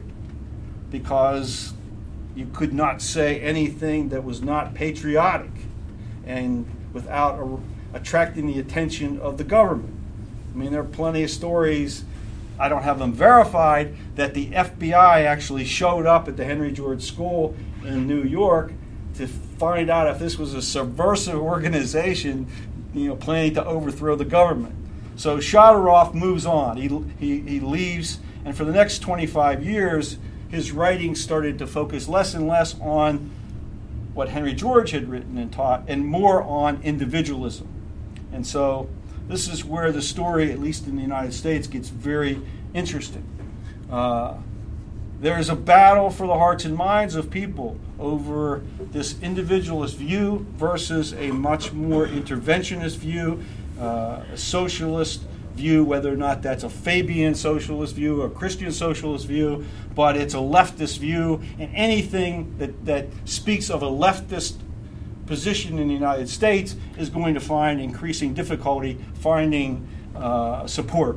because you could not say anything that was not patriotic and without a, attracting the attention of the government. I mean, there are plenty of stories, I don't have them verified, that the F B I actually showed up at the Henry George School in New York to find out if this was a subversive organization, you know, planning to overthrow the government. So Shadorov moves on. He, he, he leaves, and for the next twenty-five years, his writing started to focus less and less on what Henry George had written and taught, and more on individualism. And so this is where the story, at least in the United States, gets very interesting. Uh, there is a battle for the hearts and minds of people over this individualist view versus a much more interventionist view, uh, a socialist view, whether or not that's a Fabian socialist view or a Christian socialist view, but it's a leftist view, and anything that, that speaks of a leftist position in the United States is going to find increasing difficulty finding uh, support.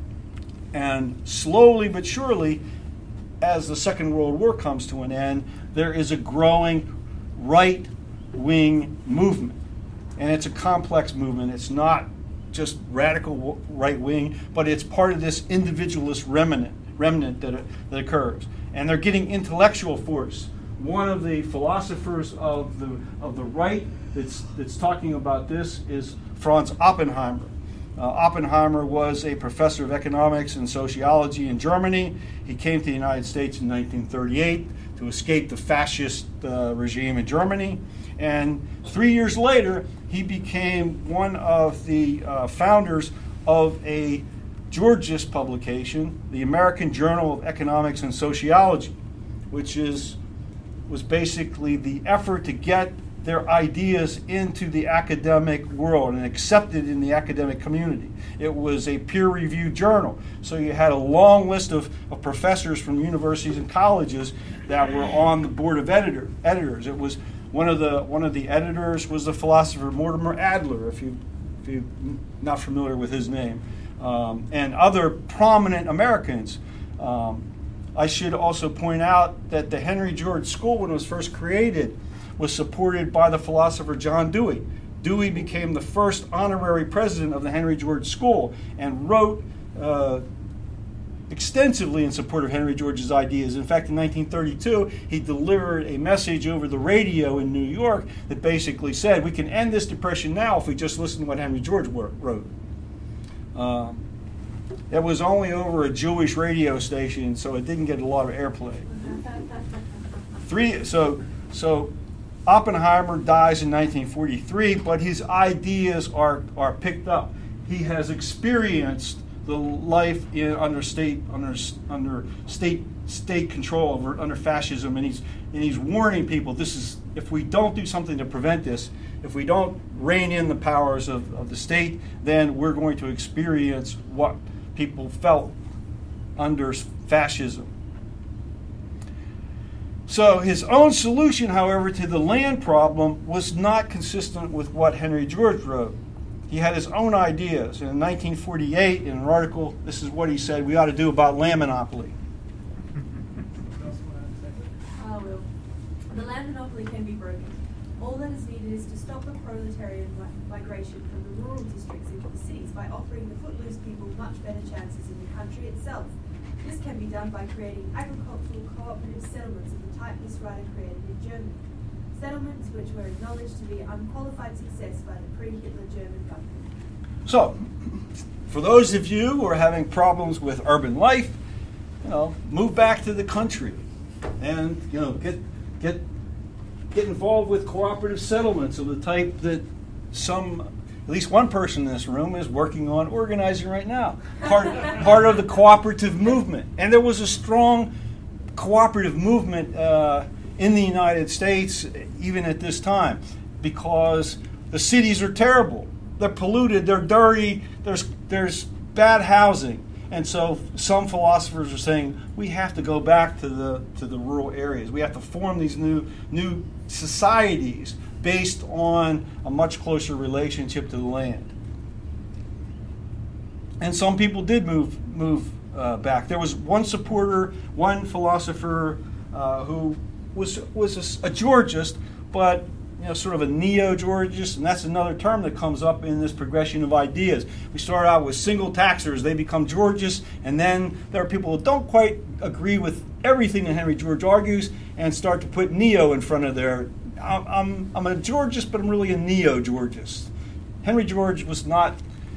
And slowly but surely, as the Second World War comes to an end, there is a growing right-wing movement. And it's a complex movement. It's not just radical right-wing, but it's part of this individualist remnant, remnant that, that occurs. And they're getting intellectual force. One of the philosophers of the of the right that's that's talking about this is Franz Oppenheimer. Uh, Oppenheimer was a professor of economics and sociology in Germany. He came to the United States in nineteen thirty-eight to escape the fascist uh, regime in Germany. And three years later, he became one of the uh, founders of a Georgist publication, the American Journal of Economics and Sociology, which is was basically the effort to get their ideas into the academic world and accepted in the academic community. It was a peer-reviewed journal, so you had a long list of, of professors from universities and colleges that were on the board of editor, editors. It was one of the one of the editors was the philosopher Mortimer Adler, if you if you're not familiar with his name, um, and other prominent Americans. Um, I should also point out that the Henry George School, when it was first created, was supported by the philosopher John Dewey. Dewey became the first honorary president of the Henry George School and wrote uh, extensively in support of Henry George's ideas. In fact, in nineteen thirty-two, he delivered a message over the radio in New York that basically said, we can end this depression now if we just listen to what Henry George wrote. Um, It was only over a Jewish radio station, so it didn't get a lot of airplay. Three, so, so Oppenheimer dies in nineteen forty-three, but his ideas are, are picked up. He has experienced the life in, under state under under state state control, over, under fascism, and he's and he's warning people. This is if we don't do something to prevent this, if we don't rein in the powers of, of the state, then we're going to experience what people felt under fascism. So his own solution, however, to the land problem was not consistent with what Henry George wrote. He had his own ideas. In nineteen forty-eight, in an article, this is what he said we ought to do about land monopoly. Ah, well, the land monopoly can be broken. All that is needed is to stop the proletarian migration from the rural districts into the cities by offering the footloose people much better chances in the country itself. This can be done by creating agricultural cooperative settlements of the type this writer created in Germany. settlements which were acknowledged to be unqualified success by the pre-Hitler German government. So, for those of you who are having problems with urban life, you know, move back to the country, and you know, get get get involved with cooperative settlements of the type that some, at least one person in this room, is working on organizing right now. Part part of the cooperative movement, and there was a strong cooperative movement uh, in the United States even at this time, because the cities are terrible. They're polluted, they're dirty, there's there's bad housing. And so some philosophers are saying we have to go back to the to the rural areas. We have to form these new new societies based on a much closer relationship to the land. And some people did move move uh, back. There was one supporter, one philosopher uh, who was was a, a Georgist, but you know, sort of a neo-Georgist, and that's another term that comes up in this progression of ideas. We start out with single taxers, they become Georgists, and then there are people who don't quite agree with everything that Henry George argues and start to put neo in front of their, I'm, I'm, I'm a Georgist, but I'm really a neo-Georgist. Henry George was not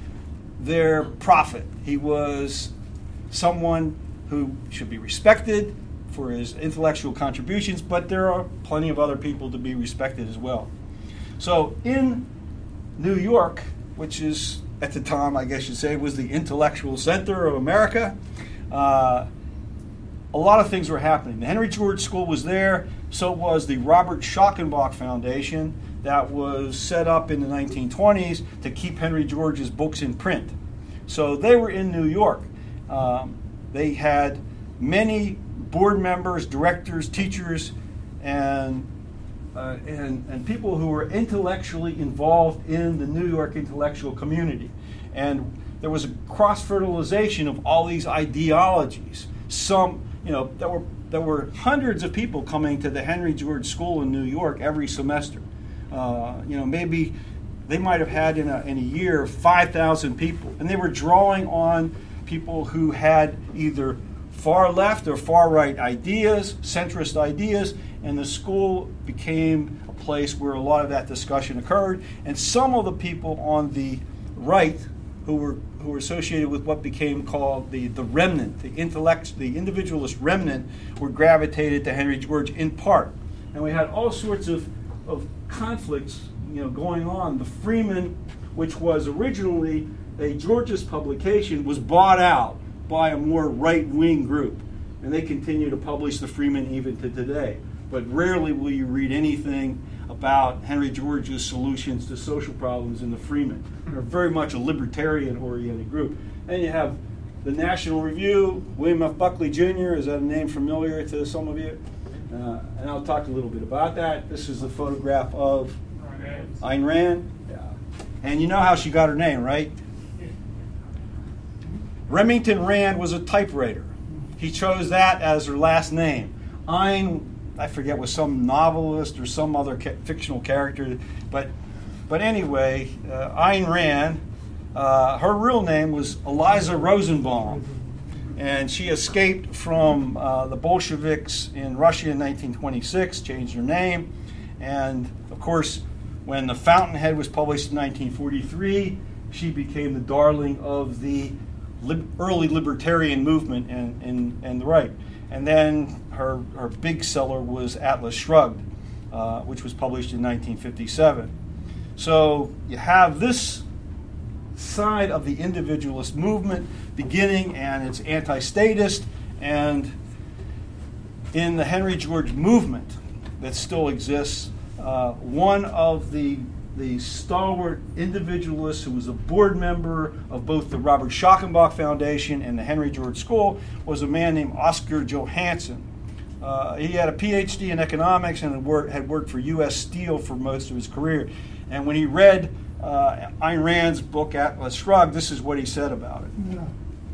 their prophet. He was someone who should be respected for his intellectual contributions, but there are plenty of other people to be respected as well. So in New York, which is at the time, I guess you'd say, was the intellectual center of America, uh, a lot of things were happening. The Henry George School was there, so was the Robert Schockenbach Foundation that was set up in the nineteen twenties to keep Henry George's books in print. So they were in New York. Um, they had many board members, directors, teachers, and, uh, and and people who were intellectually involved in the New York intellectual community. And there was a cross-fertilization of all these ideologies. Some, you know, there were there were hundreds of people coming to the Henry George School in New York every semester. Uh, you know, maybe they might have had in a in a year five thousand people, and they were drawing on people who had either far left or far right ideas, centrist ideas, and the school became a place where a lot of that discussion occurred. And some of the people on the right who were who were associated with what became called the, the remnant, the intellect, the individualist remnant, were gravitated to Henry George in part. And we had all sorts of, of conflicts, you know, going on. The Freeman, which was originally a Georgist publication, was bought out by a more right-wing group, and they continue to publish the Freeman even to today. But rarely will you read anything about Henry George's solutions to social problems in the Freeman. They're very much a libertarian-oriented group. And you have the National Review, William F. Buckley Junior Is that a name familiar to some of you? Uh, and I'll talk a little bit about that. This is a photograph of Ayn Rand. Yeah. And you know how she got her name, right? Remington Rand was a typewriter. He chose that as her last name. Ayn, I forget, was some novelist or some other ca- fictional character, but but anyway, uh, Ayn Rand, uh, her real name was Eliza Rosenbaum, and she escaped from uh, the Bolsheviks in Russia in nineteen twenty-six, changed her name, and of course, when The Fountainhead was published in nineteen forty-three, she became the darling of the early libertarian movement and, and, and the right. And then her, her big seller was Atlas Shrugged, uh, which was published in nineteen fifty-seven. So you have this side of the individualist movement beginning, and it's anti-statist, and in the Henry George movement that still exists, uh, one of the the stalwart individualist who was a board member of both the Robert Schockenbach Foundation and the Henry George School was a man named Oscar Johansson. Uh, he had a P H D in economics and had worked, had worked for U S Steel for most of his career. And when he read uh, Ayn Rand's book, Atlas Shrugged, this is what he said about it. Yeah.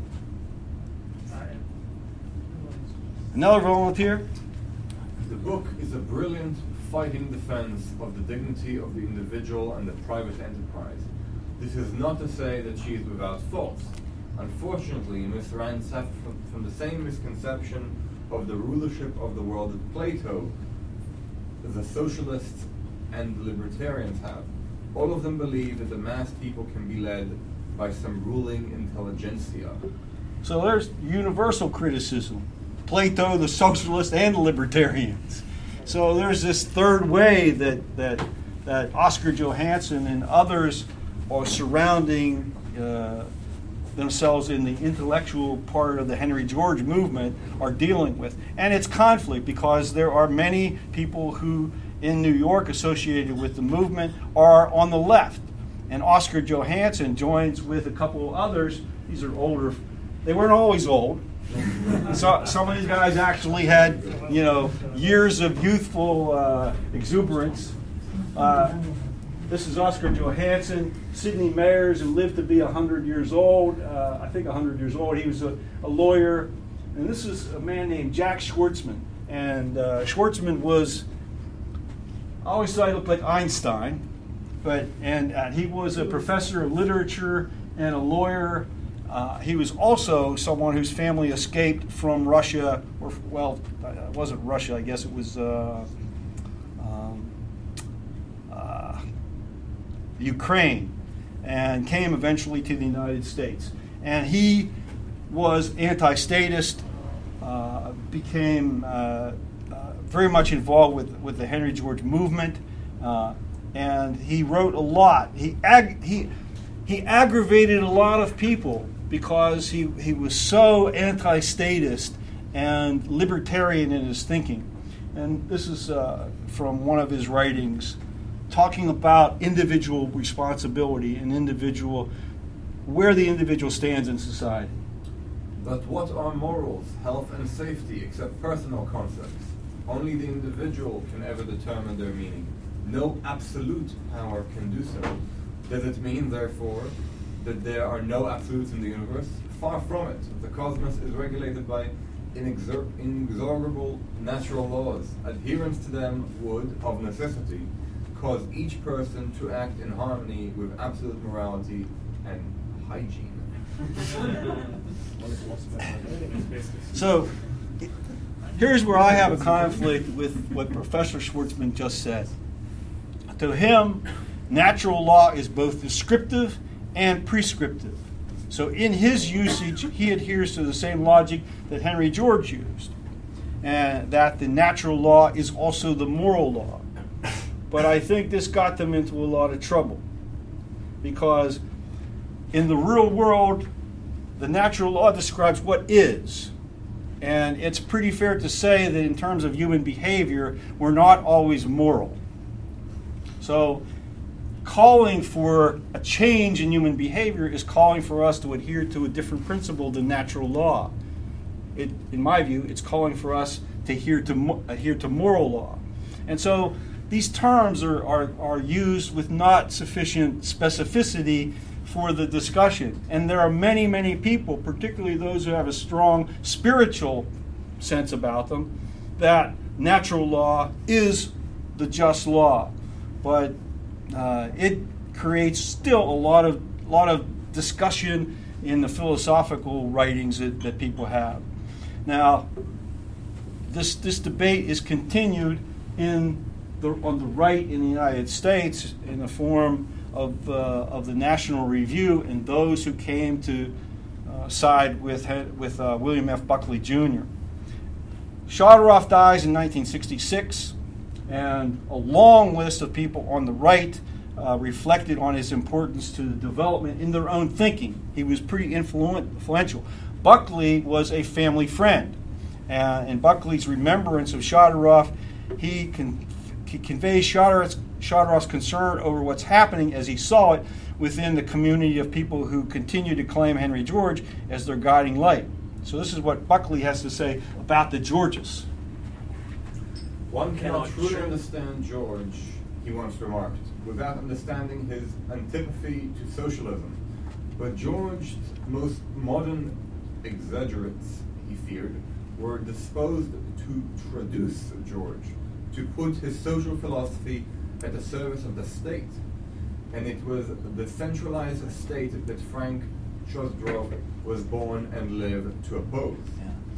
Another volunteer? The book is a brilliant fighting defense of the dignity of the individual and the private enterprise. This is not to say that she is without faults. Unfortunately, Miss Rand suffered from, from the same misconception of the rulership of the world that Plato the socialists and the libertarians have. All of them believe that the mass people can be led by some ruling intelligentsia. So there's universal criticism. Plato, the socialist, and the libertarians. So there's this third way that that, that Oscar Johansson and others are surrounding uh, themselves in the intellectual part of the Henry George movement are dealing with. And it's conflict because there are many people who in New York associated with the movement are on the left. And Oscar Johansson joins with a couple of others. These are older. They weren't always old. So some of these guys actually had, you know, years of youthful uh, exuberance. Uh, this is Oscar Johansson, Sidney Mayers, who lived to be one hundred years old. Uh, I think one hundred years old. He was a, a lawyer. And this is a man named Jack Schwartzman. And uh, Schwartzman was, I always thought he looked like Einstein. But and uh, he was a professor of literature and a lawyer. Uh, he was also someone whose family escaped from Russia, or well, it wasn't Russia. I guess it was uh, um, uh, Ukraine, and came eventually to the United States. And he was anti-statist, uh, became uh, uh, very much involved with with the Henry George movement. Uh, And he wrote a lot. He ag- he he aggravated a lot of people because he, he was so anti-statist and libertarian in his thinking. And this is uh, from one of his writings, talking about individual responsibility and individual, where the individual stands in society. But what are morals, health, and safety except personal concepts? Only the individual can ever determine their meaning. No absolute power can do so. Does it mean, therefore, that there are no absolutes in the universe? Far from it. The cosmos is regulated by inexor- inexorable natural laws. Adherence to them would, of necessity, cause each person to act in harmony with absolute morality and hygiene. So, here's where I have a conflict with what Professor Schwartzman just said. To him, natural law is both descriptive and prescriptive. So in his usage, he adheres to the same logic that Henry George used, and that the natural law is also the moral law. But I think this got them into a lot of trouble, because in the real world, the natural law describes what is. And it's pretty fair to say that in terms of human behavior, we're not always moral. So calling for a change in human behavior is calling for us to adhere to a different principle than natural law. It, in my view, it's calling for us to adhere to, adhere to moral law. And so these terms are, are, are used with not sufficient specificity for the discussion. And there are many, many people, particularly those who have a strong spiritual sense about them, that natural law is the just law. But uh, it creates still a lot of lot of discussion in the philosophical writings that, that people have. Now, this this debate is continued in the on the right in the United States in the form of uh, of the National Review and those who came to uh, side with with uh, William F. Buckley Junior Shadorov dies in nineteen sixty-six. And a long list of people on the right uh, reflected on his importance to the development in their own thinking. He was pretty influ- influential. Buckley was a family friend. Uh, in Buckley's remembrance of Shadorov, he, con- he conveys Shadorov's, Shadorov's concern over what's happening as he saw it within the community of people who continue to claim Henry George as their guiding light. So this is what Buckley has to say about the Georges. One cannot truly understand George, he once remarked, without understanding his antipathy to socialism. But George's most modern exaggerates, he feared, were disposed to traduce George, to put his social philosophy at the service of the state. And it was the centralized state that Frank Chozdrov was born and lived to oppose. Yeah.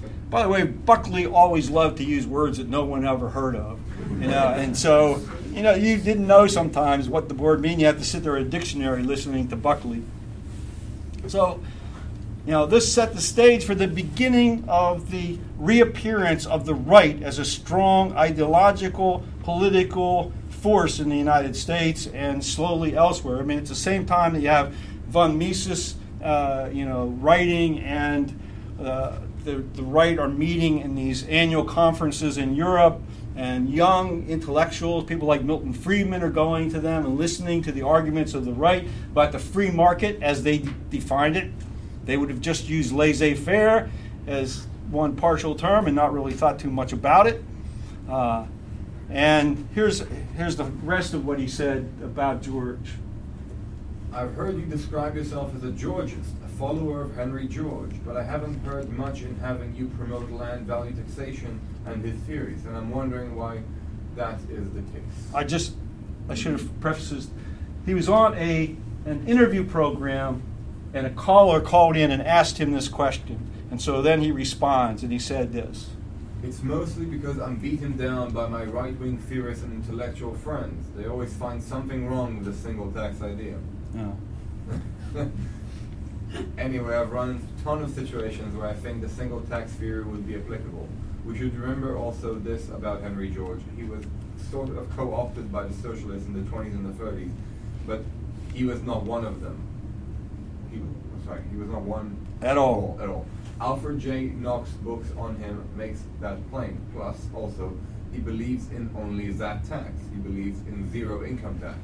By the way, Buckley always loved to use words that no one ever heard of. You know, and so, you know, you didn't know sometimes what the word mean. You had to sit there in a dictionary listening to Buckley. So, you know, this set the stage for the beginning of the reappearance of the right as a strong ideological, political force in the United States and slowly elsewhere. I mean, it's the same time that you have von Mises, uh, you know, writing and uh, the, the right are meeting in these annual conferences in Europe, and young intellectuals, people like Milton Friedman, are going to them and listening to the arguments of the right about the free market as they d- defined it. They would have just used laissez-faire as one partial term and not really thought too much about it. Uh, and here's here's the rest of what he said about George. I've heard you describe yourself as a Georgist, a follower of Henry George, but I haven't heard much in having you promote land value taxation and his theories, and I'm wondering why that is the case. I just, I should have prefaced this. He was on a an interview program, and a caller called in and asked him this question. And so then he responds, and he said this. It's mostly because I'm beaten down by my right-wing theorists and intellectual friends. They always find something wrong with the single tax idea. Yeah. Anyway, I've run a ton of situations where I think the single tax theory would be applicable. We should remember also this about Henry George. He was sort of co-opted by the socialists in the twenties and the thirties, but he was not one of them. He was, sorry, he was not one at all. At all. Alfred J. Knox's books on him makes that plain. Plus, also, he believes in only that tax. He believes in zero income tax.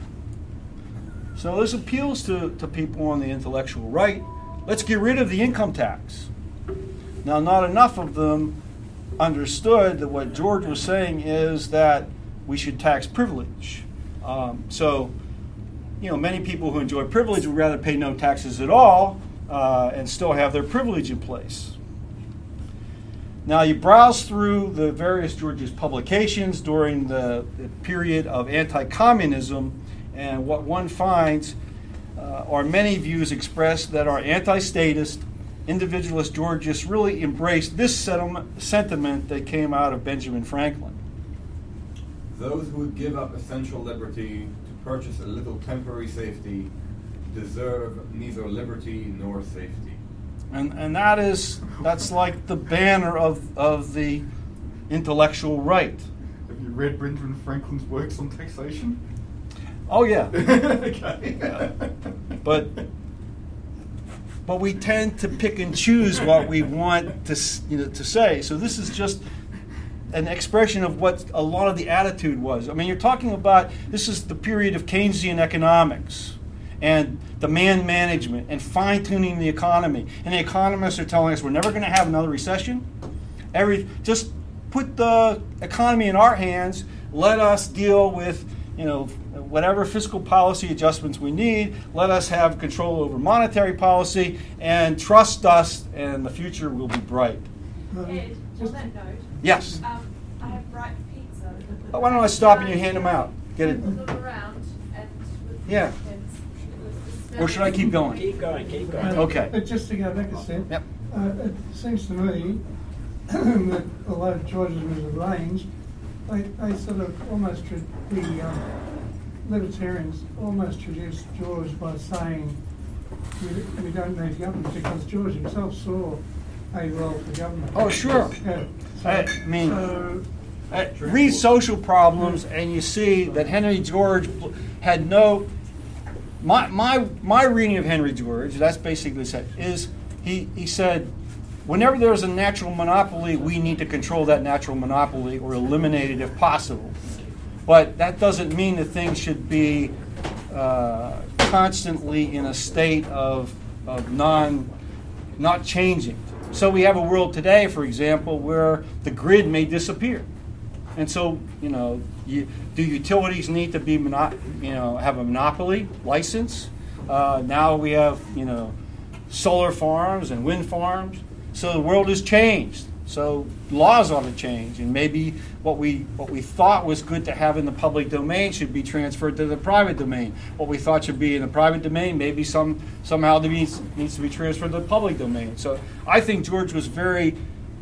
So this appeals to, to people on the intellectual right. Let's get rid of the income tax. Now, not enough of them understood that what George was saying is that we should tax privilege. Um, so, you know, many people who enjoy privilege would rather pay no taxes at all uh, and still have their privilege in place. Now, you browse through the various George's publications during the, the period of anti-communism, and what one finds uh, are many views expressed that are anti-statist, individualist Georgists really embraced this settlement, sentiment that came out of Benjamin Franklin. Those who would give up essential liberty to purchase a little temporary safety deserve neither liberty nor safety. And and that is that's like the banner of of the intellectual right. Have you read Benjamin Franklin's works on taxation? Oh yeah. Okay. Yeah. But but we tend to pick and choose what we want to you know to say. So this is just an expression of what a lot of the attitude was. I mean, you're talking about this is the period of Keynesian economics and demand management and fine-tuning the economy. And the economists are telling us we're never going to have another recession. Every just put the economy in our hands. Let us deal with you know whatever fiscal policy adjustments we need. Let us have control over monetary policy and trust us, and the future will be bright. Ed, on that note, Yes. um, I have bright pizza. Oh, why don't I stop and you hand them out? Get it. Look around and with Yeah. the Or should I keep going? Keep going, keep going. Uh, Okay. But just to go back a step, Yep. uh, it seems to me that although George's was arranged, they, they sort of almost, tra- the um, libertarians almost traduced George by saying we, we don't need government because George himself saw a role for government. Oh, sure. Yeah. So, I mean, so, Uh, read Social Problems, and you see that Henry George had no. My my my reading of Henry George, that's basically said, is he he said, whenever there's a natural monopoly, we need to control that natural monopoly or eliminate it if possible. But that doesn't mean that things should be uh, constantly in a state of of non not changing. So we have a world today, for example, where the grid may disappear. And so, you know, you, do utilities need to be, mono, you know, have a monopoly license? Uh, now we have, you know, solar farms and wind farms. So the world has changed. So laws ought to change, and maybe what we what we thought was good to have in the public domain should be transferred to the private domain. What we thought should be in the private domain, maybe some somehow needs needs to be transferred to the public domain. So I think George was very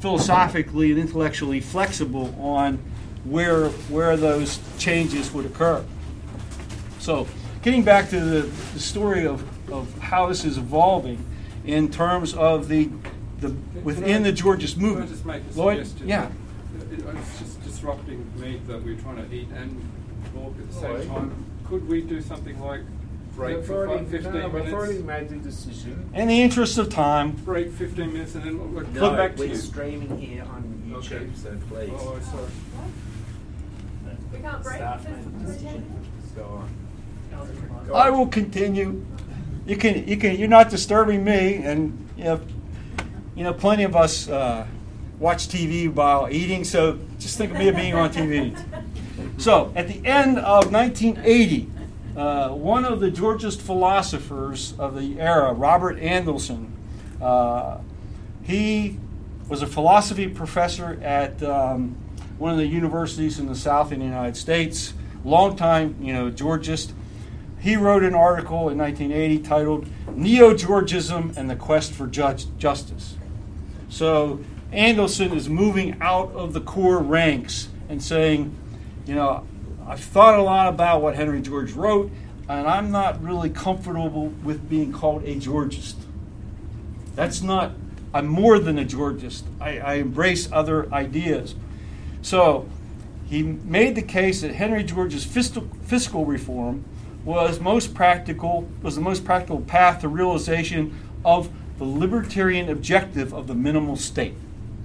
philosophically and intellectually flexible on where where those changes would occur. So, getting back to the, the story of, of how this is evolving in terms of the the within the Georgist movement. Can I just make a Lloyd? suggestion? Yeah. It's just disrupting meat that we're trying to eat and walk at the same Lloyd? time. Could we do something like break We've for already, five, fifteen no, minutes? we've already made the decision. In the interest of time, Break fifteen minutes and then we'll we'll No, come back to we're you. streaming here on YouTube, Okay. so please. Oh, sorry. We can't break Staff for, make the for decision. ten minutes? Go on. Go I on. will continue. You can, you can, you're not disturbing me, and you know, you know, plenty of us uh, watch T V while eating. So just think of me as being on T V. So at the end of nineteen eighty, uh, one of the Georgist philosophers of the era, Robert Andelson, uh, he was a philosophy professor at um, one of the universities in the South in the United States. Longtime, you know, Georgist. He wrote an article in nineteen eighty titled "Neo-Georgism and the Quest for Judge Justice." So Andelson is moving out of the core ranks and saying, you know, I've thought a lot about what Henry George wrote, and I'm not really comfortable with being called a Georgist. That's not, I'm more than a Georgist. I, I embrace other ideas. So he made the case that Henry George's fiscal, fiscal reform was most practical, was the most practical path to realization of the libertarian objective of the minimal state.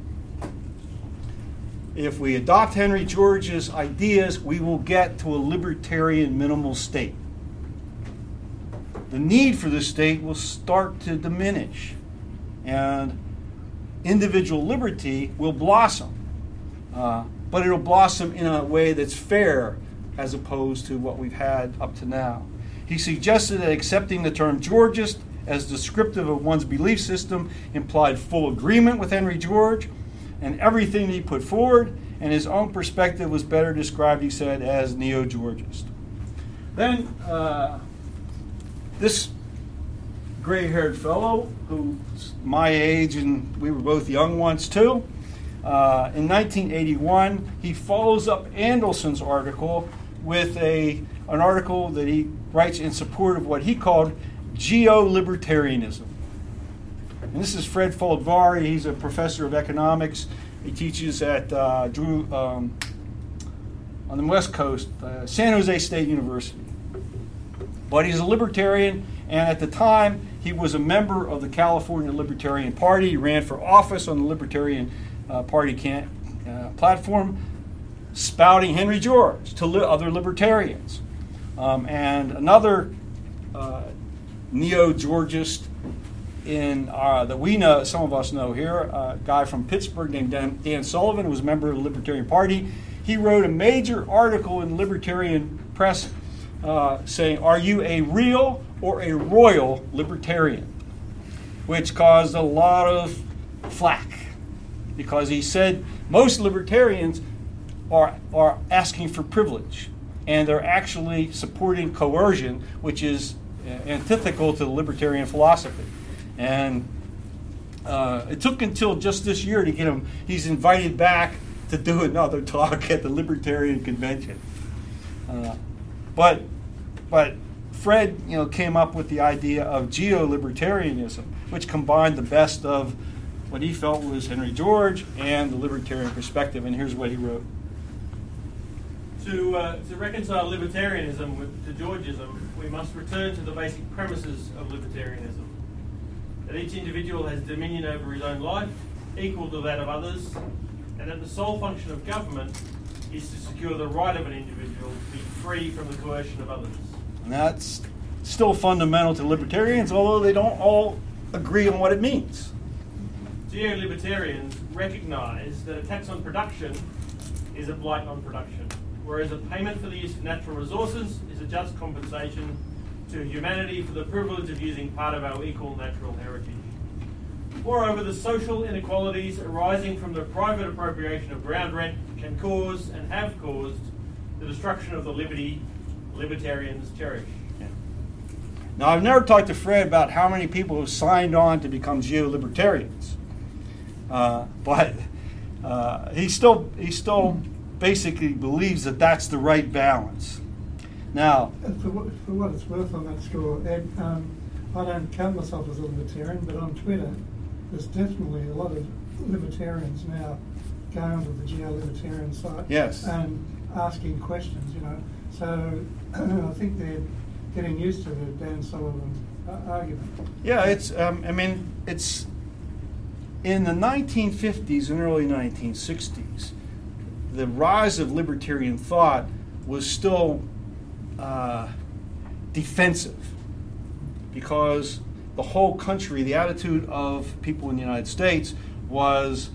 If we adopt Henry George's ideas, we will get to a libertarian minimal state. The need for the state will start to diminish, and individual liberty will blossom. Uh, but it'll blossom in a way that's fair as opposed to what we've had up to now. He suggested that accepting the term Georgist as descriptive of one's belief system implied full agreement with Henry George, and everything he put forward and his own perspective was better described, he said, as neo-Georgist. Then uh, this gray-haired fellow, who's my age and we were both young once too, uh, in nineteen eighty-one, he follows up Andelson's article with a an article that he writes in support of what he called geo-libertarianism. And this is Fred Foldvari. He's a professor of economics. He teaches at uh, Drew, um, on the West Coast, uh, San Jose State University. But he's a libertarian, and at the time, he was a member of the California Libertarian Party. He ran for office on the Libertarian uh, Party can, uh, platform, spouting Henry George to li- other libertarians. Um, and another uh, neo-Georgist in uh, that we know, some of us know here, a guy from Pittsburgh named Dan, Dan Sullivan, who was a member of the Libertarian Party. He wrote a major article in the Libertarian Press uh, saying, "Are you a real or a royal libertarian?" Which caused a lot of flack, because he said most libertarians are are asking for privilege, and they're actually supporting coercion, which is antithetical to the libertarian philosophy. And uh, it took until just this year to get him, he's invited back to do another talk at the Libertarian Convention. Uh, but but Fred, you know, came up with the idea of geo-libertarianism, which combined the best of what he felt was Henry George and the libertarian perspective. And here's what he wrote. To, uh, to reconcile libertarianism with, to Georgism, we must return to the basic premises of libertarianism. That each individual has dominion over his own life, equal to that of others, and that the sole function of government is to secure the right of an individual to be free from the coercion of others. And that's still fundamental to libertarians, although they don't all agree on what it means. Geo-libertarians recognise that a tax on production is a blight on production, whereas a payment for the use of natural resources is a just compensation to humanity for the privilege of using part of our equal natural heritage. Moreover, the social inequalities arising from the private appropriation of ground rent can cause and have caused the destruction of the liberty libertarians cherish. Now, I've never talked to Fred about how many people have signed on to become geo-libertarians. Uh, but uh, he still he still basically believes that that's the right balance. Now, for what, for what it's worth on that score, Ed, um, I don't count myself as a libertarian, but on Twitter, there's definitely a lot of libertarians now going onto the geo-libertarian site yes. and asking questions, you know. So I think they're getting used to the Dan Sullivan uh, argument. Yeah, it's. Um, I mean, it's in the nineteen fifties and early nineteen sixties. The rise of libertarian thought was still uh, defensive because the whole country, the attitude of people in the United States was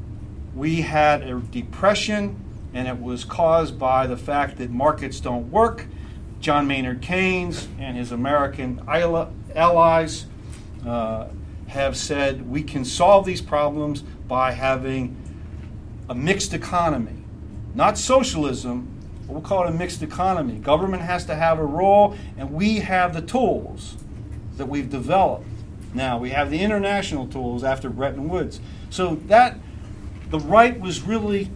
we had a depression and it was caused by the fact that markets don't work. John Maynard Keynes and his American allies uh, have said we can solve these problems by having a mixed economy. Not socialism, but we'll call it a mixed economy. Government has to have a role, and we have the tools that we've developed. Now, we have the international tools after Bretton Woods. So that, the right was really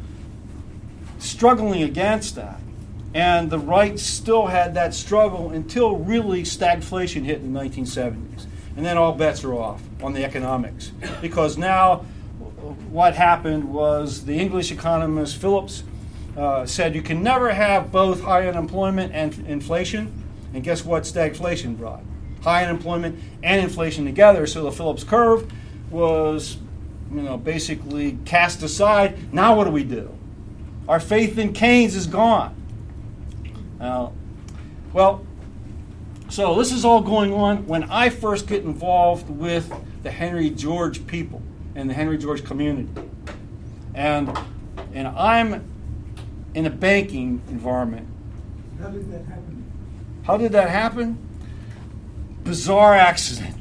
struggling against that. And the right still had that struggle until really stagflation hit in the nineteen seventies. And then all bets are off on the economics. Because now what happened was the English economist Phillips uh, said you can never have both high unemployment and inflation. And guess what stagflation brought? High unemployment and inflation together. So the Phillips curve was, you know, basically cast aside. Now what do we do? Our faith in Keynes is gone. Uh, well, so this is all going on when I first get involved with the Henry George people and the Henry George community. And and I'm in a banking environment. How did that happen? How did that happen? Bizarre accident.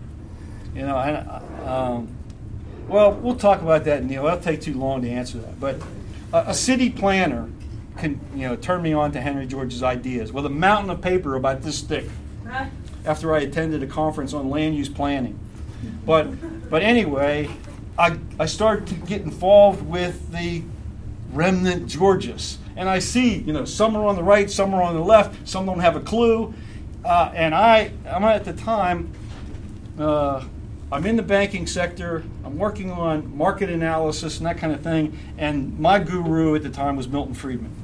You know, and, um, well, we'll talk about that, Neil. It'll take too long to answer that. But a, a city planner can, you know, turn me on to Henry George's ideas with a mountain of paper about this thick after I attended a conference on land use planning. But but anyway, I, I started to get involved with the remnant Georgists. And I see, you know, some are on the right, some are on the left, some don't have a clue. Uh, and I, I'm at the time, uh, I'm in the banking sector, I'm working on market analysis and that kind of thing, and my guru at the time was Milton Friedman.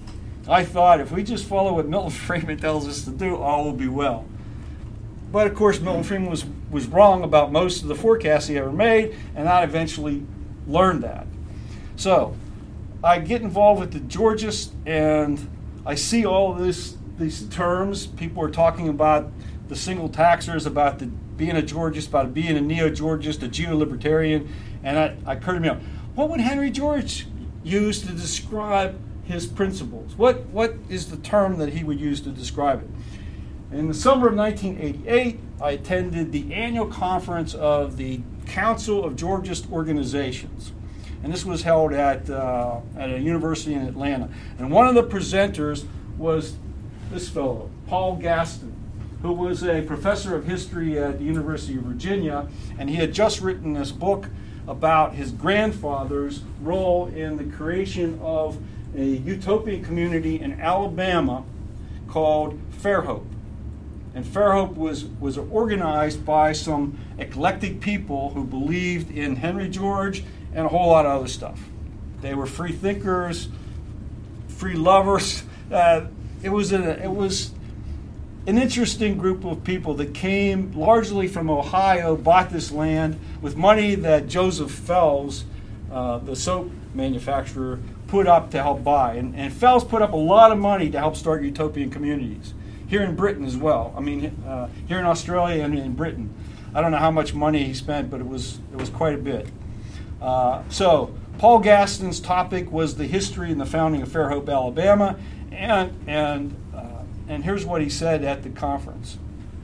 I thought if we just follow what Milton Friedman tells us to do, all will be well. But of course, Milton Friedman was, was wrong about most of the forecasts he ever made, and I eventually learned that. So I get involved with the Georgists, and I see all of this, these terms. People are talking about the single taxers, about the, being a Georgist, about being a neo-Georgist, a geo-libertarian, and I, I occurred to me, what would Henry George use to describe his principles? What what is the term that he would use to describe it? In the summer of nineteen eighty-eight, I attended the annual conference of the Council of Georgist Organizations. And this was held at, uh, at a university in Atlanta. And one of the presenters was this fellow, Paul Gaston, who was a professor of history at the University of Virginia. And he had just written this book about his grandfather's role in the creation of a utopian community in Alabama called Fairhope. And Fairhope was, was organized by some eclectic people who believed in Henry George and a whole lot of other stuff. They were free thinkers, free lovers. Uh, it was a, it was an interesting group of people that came largely from Ohio, bought this land with money that Joseph Fels, uh, the soap manufacturer, put up to help buy. And, and Fels put up a lot of money to help start utopian communities. Here in Britain as well. I mean, uh, here in Australia and in Britain. I don't know how much money he spent, but it was it was quite a bit. Uh, so Paul Gaston's topic was the history and the founding of Fairhope, Alabama, and and uh, and here's what he said at the conference.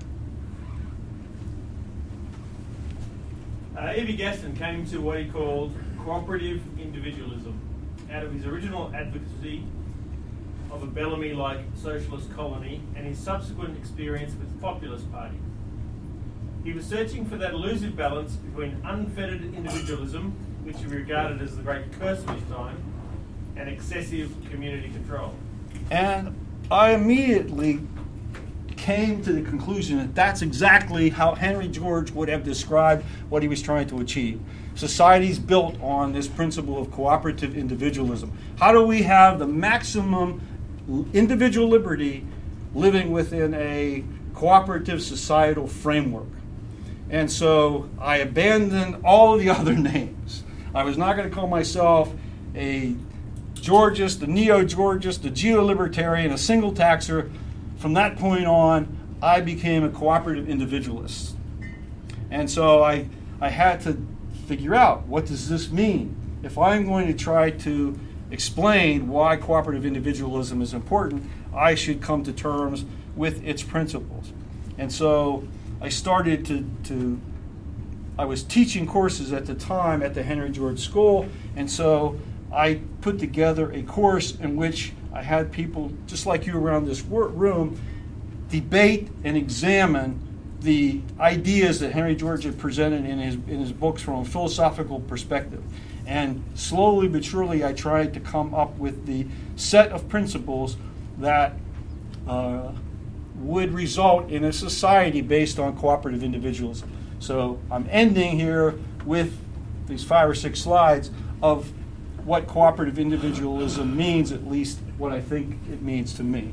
Uh, E B Gaston came to what he called cooperative individualism out of his original advocacy of a Bellamy-like socialist colony and his subsequent experience with the Populist Party. He was searching for that elusive balance between unfettered individualism which he regarded as the great curse of his time, and excessive community control. And I immediately came to the conclusion that that's exactly how Henry George would have described what he was trying to achieve. Society's built on this principle of cooperative individualism. How do we have the maximum individual liberty living within a cooperative societal framework? And so I abandoned all of the other names. I was not going to call myself a Georgist, a neo-Georgist, a geo-libertarian, a single taxer. From that point on, I became a cooperative individualist. And so I, I had to figure out, what does this mean? If I'm going to try to explain why cooperative individualism is important, I should come to terms with its principles. And so I started to, to I was teaching courses at the time at the Henry George School, and so I put together a course in which I had people, just like you around this room, debate and examine the ideas that Henry George had presented in his, in his books from a philosophical perspective. And slowly but surely I tried to come up with the set of principles that uh, would result in a society based on cooperative individualism. So I'm ending here with these five or six slides of what cooperative individualism means, at least what I think it means to me.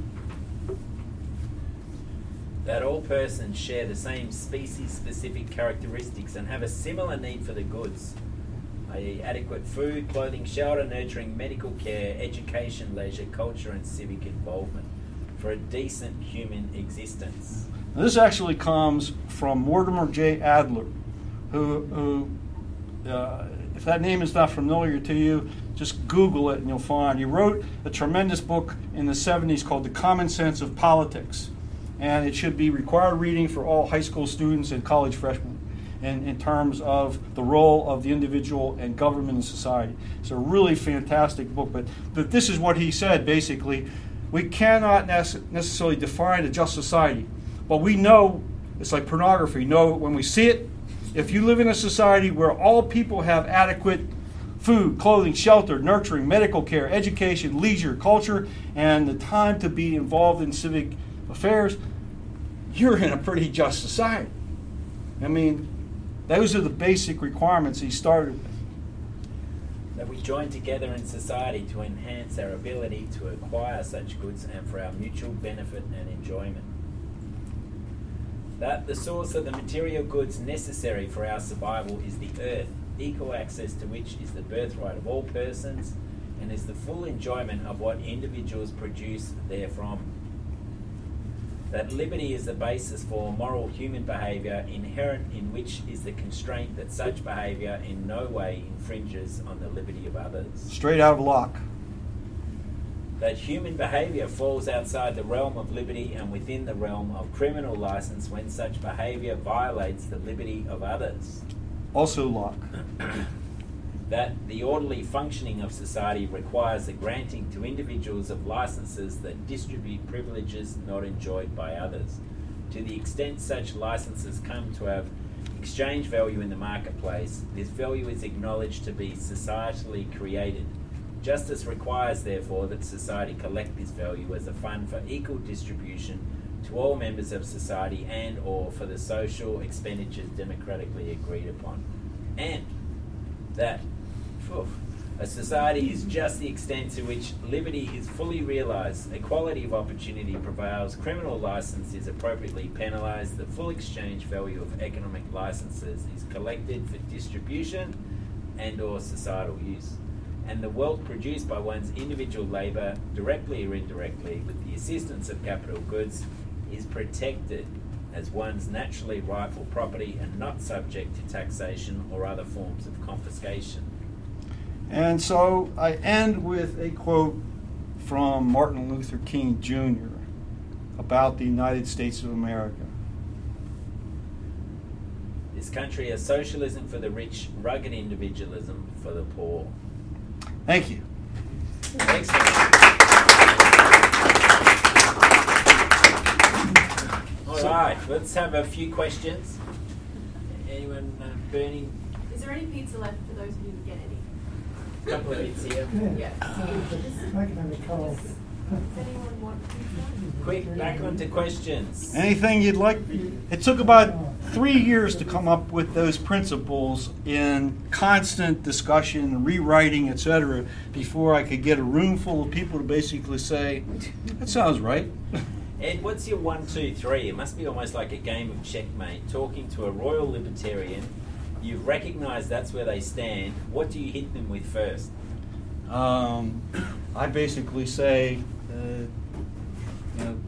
That all persons share the same species-specific characteristics and have a similar need for the goods, that is adequate food, clothing, shelter, nurturing medical care, education, leisure, culture and civic involvement for a decent human existence. Now, this actually comes from Mortimer J. Adler, who, who uh, if that name is not familiar to you, just Google it and you'll find. He wrote a tremendous book in the seventies called The Common Sense of Politics. And it should be required reading for all high school students and college freshmen in, in terms of the role of the individual and government and society. It's a really fantastic book, but, but this is what he said basically. We cannot nece- necessarily define a just society, but we know, it's like pornography, know when we see it. If you live in a society where all people have adequate food, clothing, shelter, nurturing, medical care, education, leisure, culture, and the time to be involved in civic affairs, you're in a pretty just society. I mean, those are the basic requirements he started with. That we join together in society to enhance our ability to acquire such goods and for our mutual benefit and enjoyment. That the source of the material goods necessary for our survival is the earth, equal access to which is the birthright of all persons and is the full enjoyment of what individuals produce therefrom. That liberty is the basis for moral human behaviour, inherent in which is the constraint that such behaviour in no way infringes on the liberty of others. Straight out of Locke. That human behaviour falls outside the realm of liberty and within the realm of criminal licence when such behaviour violates the liberty of others. Also Locke. That the orderly functioning of society requires the granting to individuals of licenses that distribute privileges not enjoyed by others. To the extent such licenses come to have exchange value in the marketplace, this value is acknowledged to be societally created. Justice requires, therefore, that society collect this value as a fund for equal distribution to all members of society and or for the social expenditures democratically agreed upon. And that phew, a society is just the extent to which liberty is fully realised, equality of opportunity prevails, criminal licence is appropriately penalised, the full exchange value of economic licences is collected for distribution and or societal use, and the wealth produced by one's individual labour, directly or indirectly, with the assistance of capital goods, is protected as one's naturally rightful property and not subject to taxation or other forms of confiscation. And so I end with a quote from Martin Luther King Junior about the United States of America. This country has socialism for the rich, rugged individualism for the poor. Thank you. Thanks. All right, let's have a few questions. Anyone uh, burning Is there any pizza left for those who didn't get any? Couple of bits here. Yeah. I can have a cold. Does anyone want pizza? Quick, back onto questions. Anything you'd like? It took about three years to come up with those principles in constant discussion, rewriting, et cetera, before I could get a room full of people to basically say, that sounds right. Ed, what's your one, two, three? It must be almost like a game of checkmate. Talking to a royal libertarian, you've recognised that's where they stand. What do you hit them with first? Um, I basically say, uh, you know,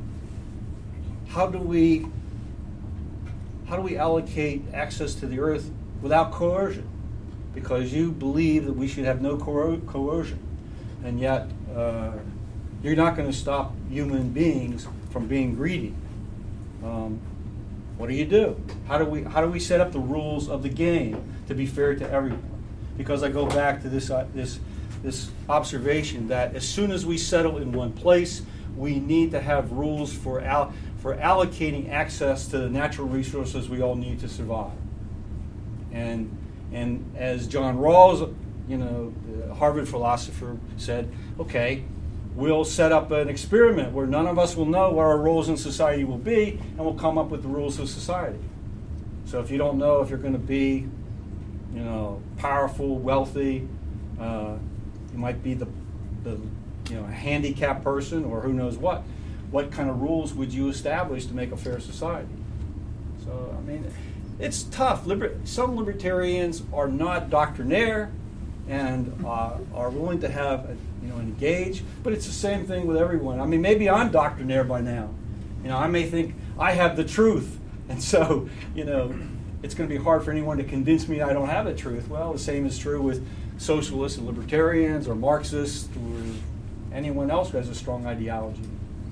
how do we how do we allocate access to the earth without coercion? Because you believe that we should have no coer- coercion, and yet uh, you're not going to stop human beings from being greedy. Um, what do you do? How do we how do we set up the rules of the game to be fair to everyone? Because I go back to this uh, this this observation that as soon as we settle in one place, we need to have rules for al- for allocating access to the natural resources we all need to survive. And and as John Rawls, you know, the Harvard philosopher, said, okay, we'll set up an experiment where none of us will know what our roles in society will be, and we'll come up with the rules of society. So if you don't know if you're going to be, you know, powerful, wealthy, uh, you might be the, the, you know, a handicapped person, or who knows what. What kind of rules would you establish to make a fair society? So I mean, it's tough. Liber- some libertarians are not doctrinaire and uh, are willing to have, a, you know, engage. But it's the same thing with everyone. I mean, maybe I'm doctrinaire by now. You know, I may think I have the truth, and so, you know, it's going to be hard for anyone to convince me I don't have the truth. Well, the same is true with socialists and libertarians, or Marxists, or anyone else who has a strong ideology.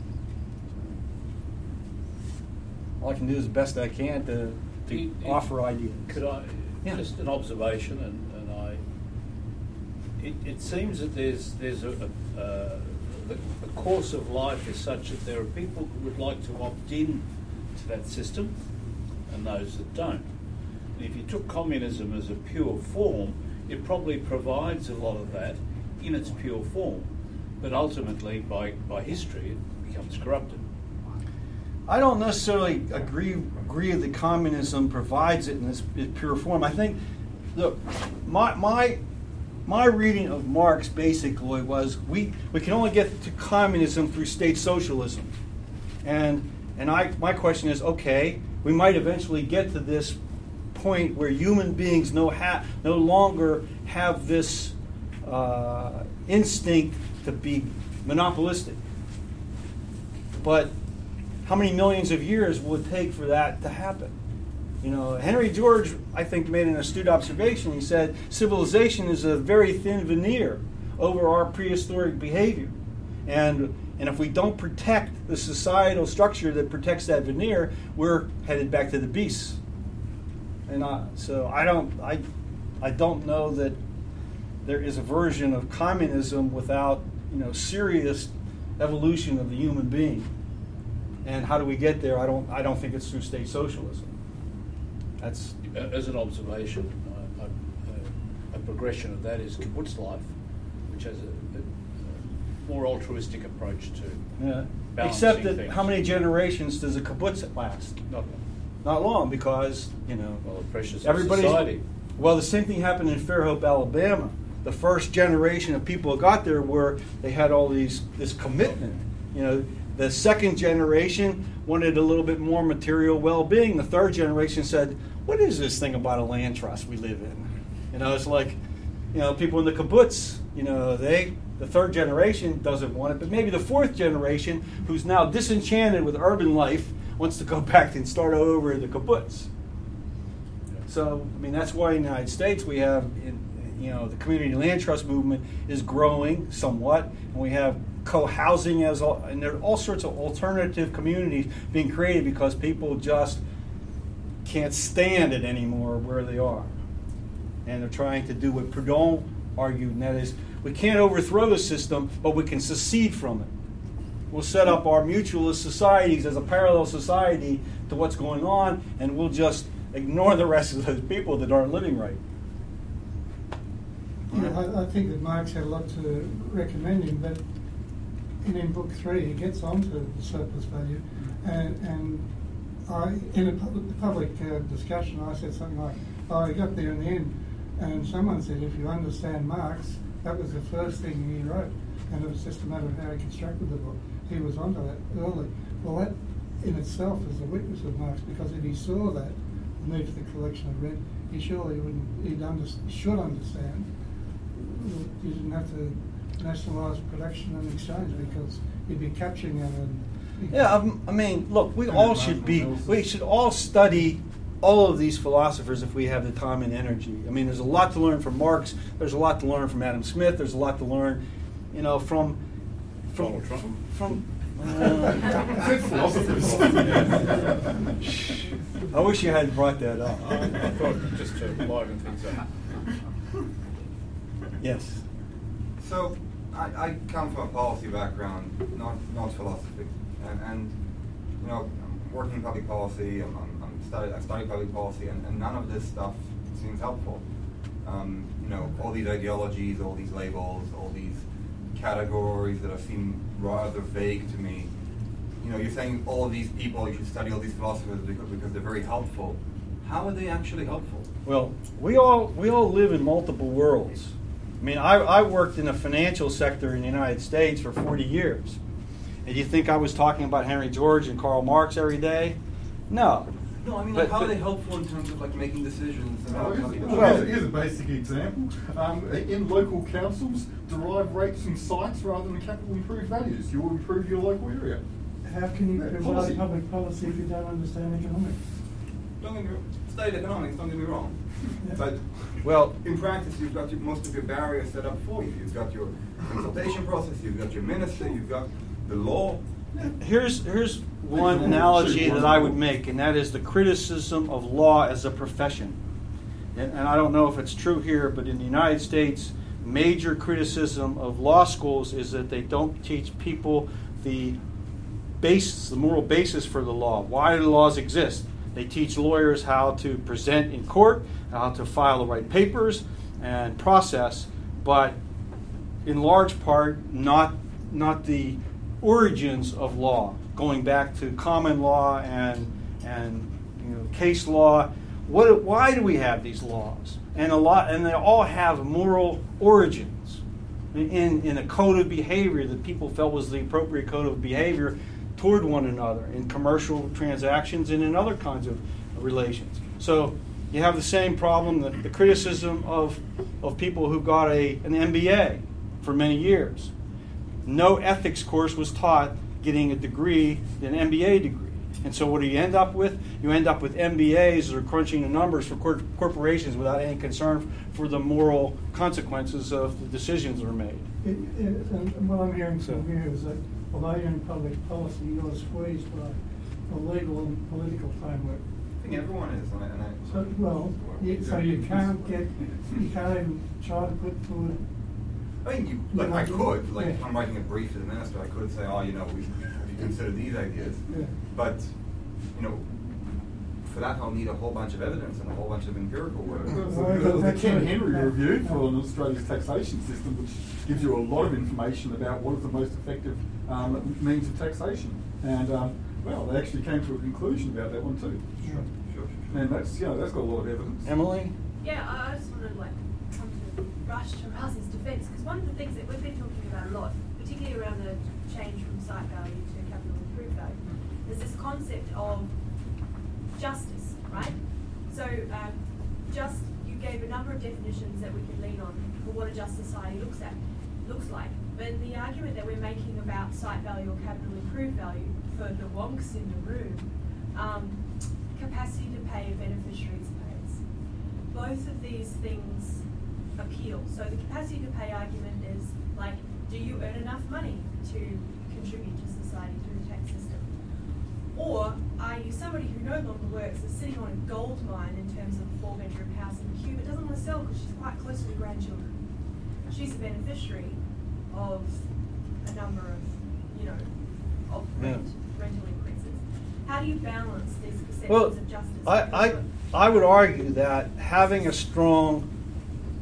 All I can do is the best I can to, to You- you- offer ideas. Could I, Yeah. just an observation, and, and I, it, it seems that there's, there's a, a, uh, the, the course of life is such that there are people who would like to opt in to that system and those that don't. And if you took communism as a pure form, it probably provides a lot of that in its pure form. But ultimately, by, by history, it becomes corrupted. I don't necessarily agree agree that communism provides it in this pure form. I think, look, my my my reading of Marx basically was we, we can only get to communism through state socialism, and and I my question is, okay, we might eventually get to this point where human beings no ha- no longer have this uh, instinct to be monopolistic, but how many millions of years will it take for that to happen? You know, Henry George, I think, made an astute observation. He said, civilization is a very thin veneer over our prehistoric behavior. And, and if we don't protect the societal structure that protects that veneer, we're headed back to the beasts. And I, so I don't, I, I don't know that there is a version of communism without, you know, serious evolution of the human being. And how do we get there? I don't. I don't think it's through state socialism. That's As an observation, I, I, uh, a progression of that is kibbutz life, which has a, a, a more altruistic approach to yeah. balancing Except that things. how many generations does a kibbutz last? Not, Not long, because you know well, the pressures of everybody's. society. Well, the same thing happened in Fairhope, Alabama. The first generation of people who got there were they had all these this commitment. You know. The second generation wanted a little bit more material well-being. The third generation said, what is this thing about a land trust we live in? You know, it's like, you know, people in the kibbutz, you know, they, the third generation doesn't want it, but maybe the fourth generation, who's now disenchanted with urban life, wants to go back and start over in the kibbutz. So, I mean, that's why in the United States we have, in, you know, the community land trust movement is growing somewhat, and we have co-housing as all, and there are all sorts of alternative communities being created because people just can't stand it anymore where they are, and they're trying to do what Proudhon argued, and that is we can't overthrow the system, but we can secede from it. We'll set up our mutualist societies as a parallel society to what's going on, and we'll just ignore the rest of those people that aren't living right. Yeah, I, I think that Marx had a lot to recommend him, but in, in book three he gets onto the surplus value, and, and I, in a public, public uh, discussion I said something like, oh, I got there in the end, and someone said, if you understand Marx, that was the first thing he wrote, and it was just a matter of how he constructed the book. He was onto that early. Well, that in itself is a weakness of Marx, because if he saw that, the need for the collection of rent, he surely wouldn't, he'd under, should understand you didn't have to nationalise production and exchange, because you'd be capturing it. And Yeah, um, I mean, look, we all should be, we should all study all of these philosophers if we have the time and energy. I mean, there's a lot to learn from Marx, there's a lot to learn from Adam Smith, there's a lot to learn, you know, from, from, Donald Trump. from, uh, philosophers. I wish you hadn't brought that up. I thought just to liven things up. Yes. So, I, I come from a policy background, not not philosophy, and, and you know, I'm working in public policy. I'm, I'm, I'm study, I study public policy, and, and none of this stuff seems helpful. Um, you know, all these ideologies, all these labels, all these categories that seem rather vague to me. You know, you're saying all of these people, you should study all these philosophers because, because they're very helpful. How are they actually helpful? Well, we all we all live in multiple worlds. I mean, I, I worked in the financial sector in the United States for forty years. And you think I was talking about Henry George and Karl Marx every day? No. No, I mean, But- like, how but- are they helpful in terms of like making decisions? And Oh, how, here's, how, well, here's, here's a basic example. Um, in local councils, derive rates from sites rather than capital improved values. You will improve your local area. how can you Yeah, provide policy. public policy if you don't understand economics? don't get me wrong. Studied economics, don't get me wrong. Yeah. But Well, in practice, you've got your, most of your barriers set up for you. You've got your consultation process, you've got your minister, you've got the law. here's here's one analogy that I would make, and that is the criticism of law as a profession. And, and I don't know if it's true here, but in the United States, major criticism of law schools is that they don't teach people the basis, the moral basis for the law. Why do laws exist? They teach lawyers how to present in court, how to file the right papers and process, but in large part not not the origins of law, going back to common law and and you know case law. What why do we have these laws? And a lot and they all have moral origins in in a code of behavior that people felt was the appropriate code of behavior toward one another in commercial transactions and in other kinds of relations. So you have the same problem, the, the criticism of, of people who got a, an M B A for many years. No ethics course was taught getting a degree, an M B A degree. And so what do you end up with? You end up with M B As that are crunching the numbers for cor- corporations without any concern for the moral consequences of the decisions that are made. It, it, and what I'm hearing from you is that although you're in public policy, you're squeezed by a legal and political framework. I think everyone is, and I, and I So, well, you, so you can't get, you can't even try to put forward. I mean, you, like I could, like Yeah. if I'm writing a brief to the minister, I could say, oh, you know, we have you considered these ideas. Yeah. But, you know, for that I'll need a whole bunch of evidence and a whole bunch of empirical work. There's the Ken Henry review for Australia's taxation system, which gives you a lot of information about what is the most effective um, means of taxation. And, um, well, they actually came to a conclusion about that one too. Sure, sure, sure. And that's, you know, that's got a lot of evidence. Emily? Yeah, I I just want to like come to Rush to Raz's defence, because one of the things that we've been talking about a lot, particularly around the change from site value to capital improved value, is this concept of justice, right? So um, just you gave a number of definitions that we could lean on for what a just society looks at looks like. But the argument that we're making about site value or capital improved value for the wonks in the room, um, capacity to pay beneficiaries pays. Both of these things appeal. So the capacity to pay argument is like, do you earn enough money to contribute to society through the tax system? Or are you somebody who no longer works, is sitting on a gold mine in terms of a four bedroom house in the Cube, but doesn't want to sell because she's quite close to the grandchildren? She's a beneficiary of a number of, you know, of rent, Yeah. rental increases. How do you balance these perceptions Well, of justice? I, I, I would argue that having a strong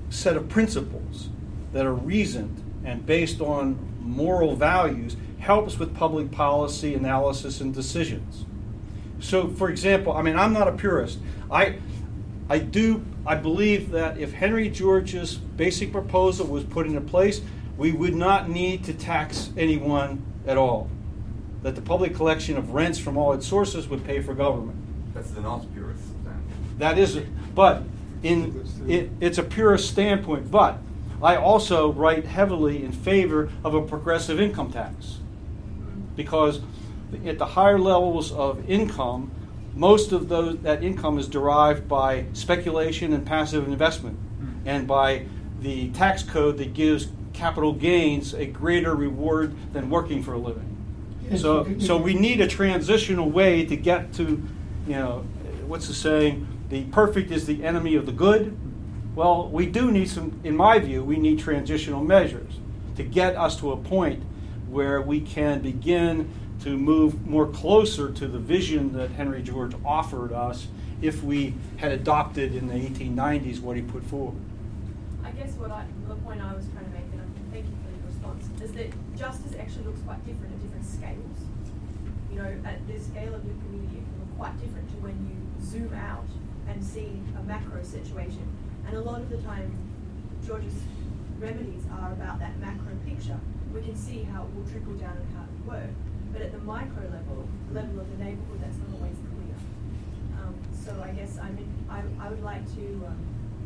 set of principles that are reasoned and based on moral values helps with public policy analysis and decisions. So, for example, I mean, I'm not a purist. I, I do, I believe that if Henry George's basic proposal was put into place, we would not need to tax anyone at all. That the public collection of rents from all its sources would pay for government. That's the not purist then. That is, but in it, it's a purist standpoint. But I also write heavily in favor of a progressive income tax, because at the higher levels of income, most of those that income is derived by speculation and passive investment, and by the tax code that gives capital gains a greater reward than working for a living. So, so we need a transitional way to get to, you know, what's the saying? The perfect is the enemy of the good. Well, we do need some, in my view, we need transitional measures to get us to a point where we can begin to move more closer to the vision that Henry George offered us if we had adopted in the eighteen nineties what he put forward. I guess what I, the point I was trying to make, and I thank you for your response, is that justice actually looks quite different at different scales. You know, at the scale of your community, it can look quite different to when you zoom out and see a macro situation. And a lot of the time, George's remedies are about that macro picture. We can see how it will trickle down and how it will work. But at the micro level, the level of the neighborhood, that's not always clear. Um, so I guess I mean, I, I would like to um,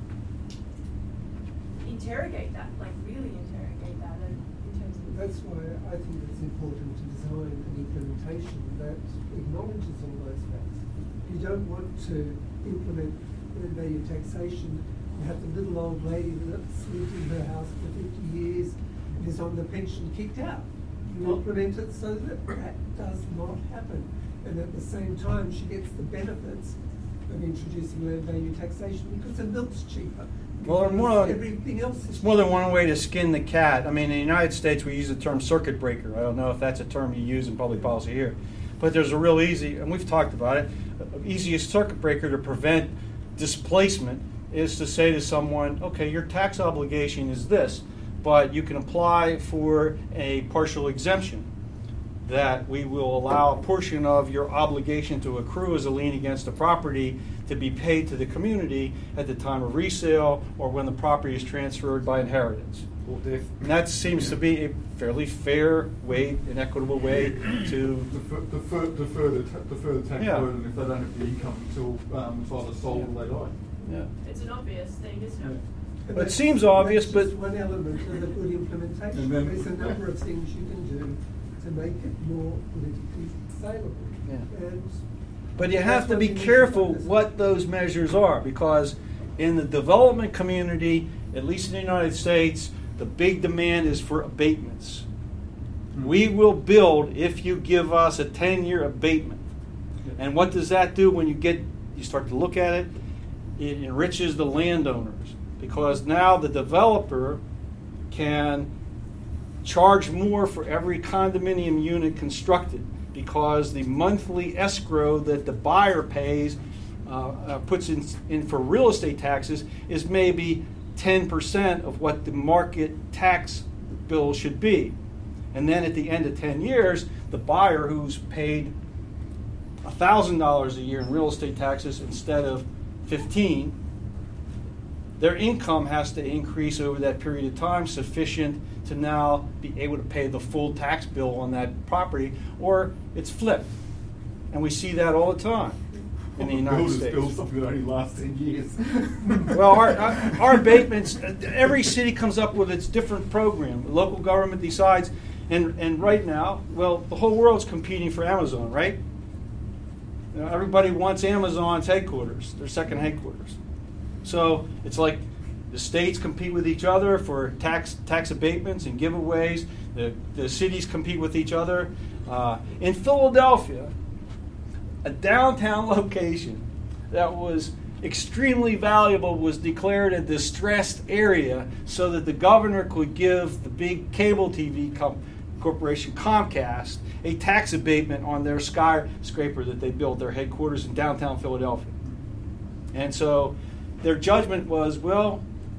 interrogate that, like really interrogate that in, in terms of... That's why I think it's important to design an implementation that acknowledges all those facts. You don't want to implement land value taxation and have the little old lady that's lived in her house for fifty years and is on the pension kicked out. You implement it so that that does not happen. And at the same time, she gets the benefits of introducing land value taxation because the milk's cheaper. Well, more, everything else is it's more than one way to skin the cat. I mean, in the United States, we use the term circuit breaker. I don't know if that's a term you use in public policy here. But there's a real easy, and we've talked about it, easiest circuit breaker to prevent displacement is to say to someone, okay, your tax obligation is this, but you can apply for a partial exemption that we will allow a portion of your obligation to accrue as a lien against the property to be paid to the community at the time of resale or when the property is transferred by inheritance. And that seems to be a fairly fair way, an equitable way to defer, defer, defer, the, ta- defer the tax yeah. burden if they don't have the income until um, it's either sold yeah. or they die. Yeah. It's an obvious thing, isn't it? And But it seems obvious, that's but just one element of a good implementation. Then, There's a number of things you can do to make it more politically saleable. Yeah. And But you have to be careful what those measures are, because in the development community, at least in the United States, the big demand is for abatements. Mm-hmm. We will build if you give us a ten-year abatement. And what does that do when you get, you start to look at it? It enriches the landowners, because now the developer can charge more for every condominium unit constructed, because the monthly escrow that the buyer pays, uh, uh, puts in, in for real estate taxes, is maybe ten percent of what the market tax bill should be. And then at the end of ten years, the buyer who's paid one thousand dollars a year in real estate taxes instead of fifteen, their income has to increase over that period of time sufficient to now be able to pay the full tax bill on that property, or it's flipped. And we see that all the time in the United Builders States. build something that only lasts ten years. Well, our, our, our abatements, every city comes up with its different program. The local government decides, and, and right now, well, the whole world's competing for Amazon, right? You know, everybody wants Amazon's headquarters, their second headquarters. So it's like the states compete with each other for tax tax abatements and giveaways. The, the cities compete with each other. Uh, in Philadelphia, a downtown location that was extremely valuable was declared a distressed area so that the governor could give the big cable T V com- corporation Comcast a tax abatement on their skyscraper that they built, their headquarters in downtown Philadelphia. And so their judgment was, well,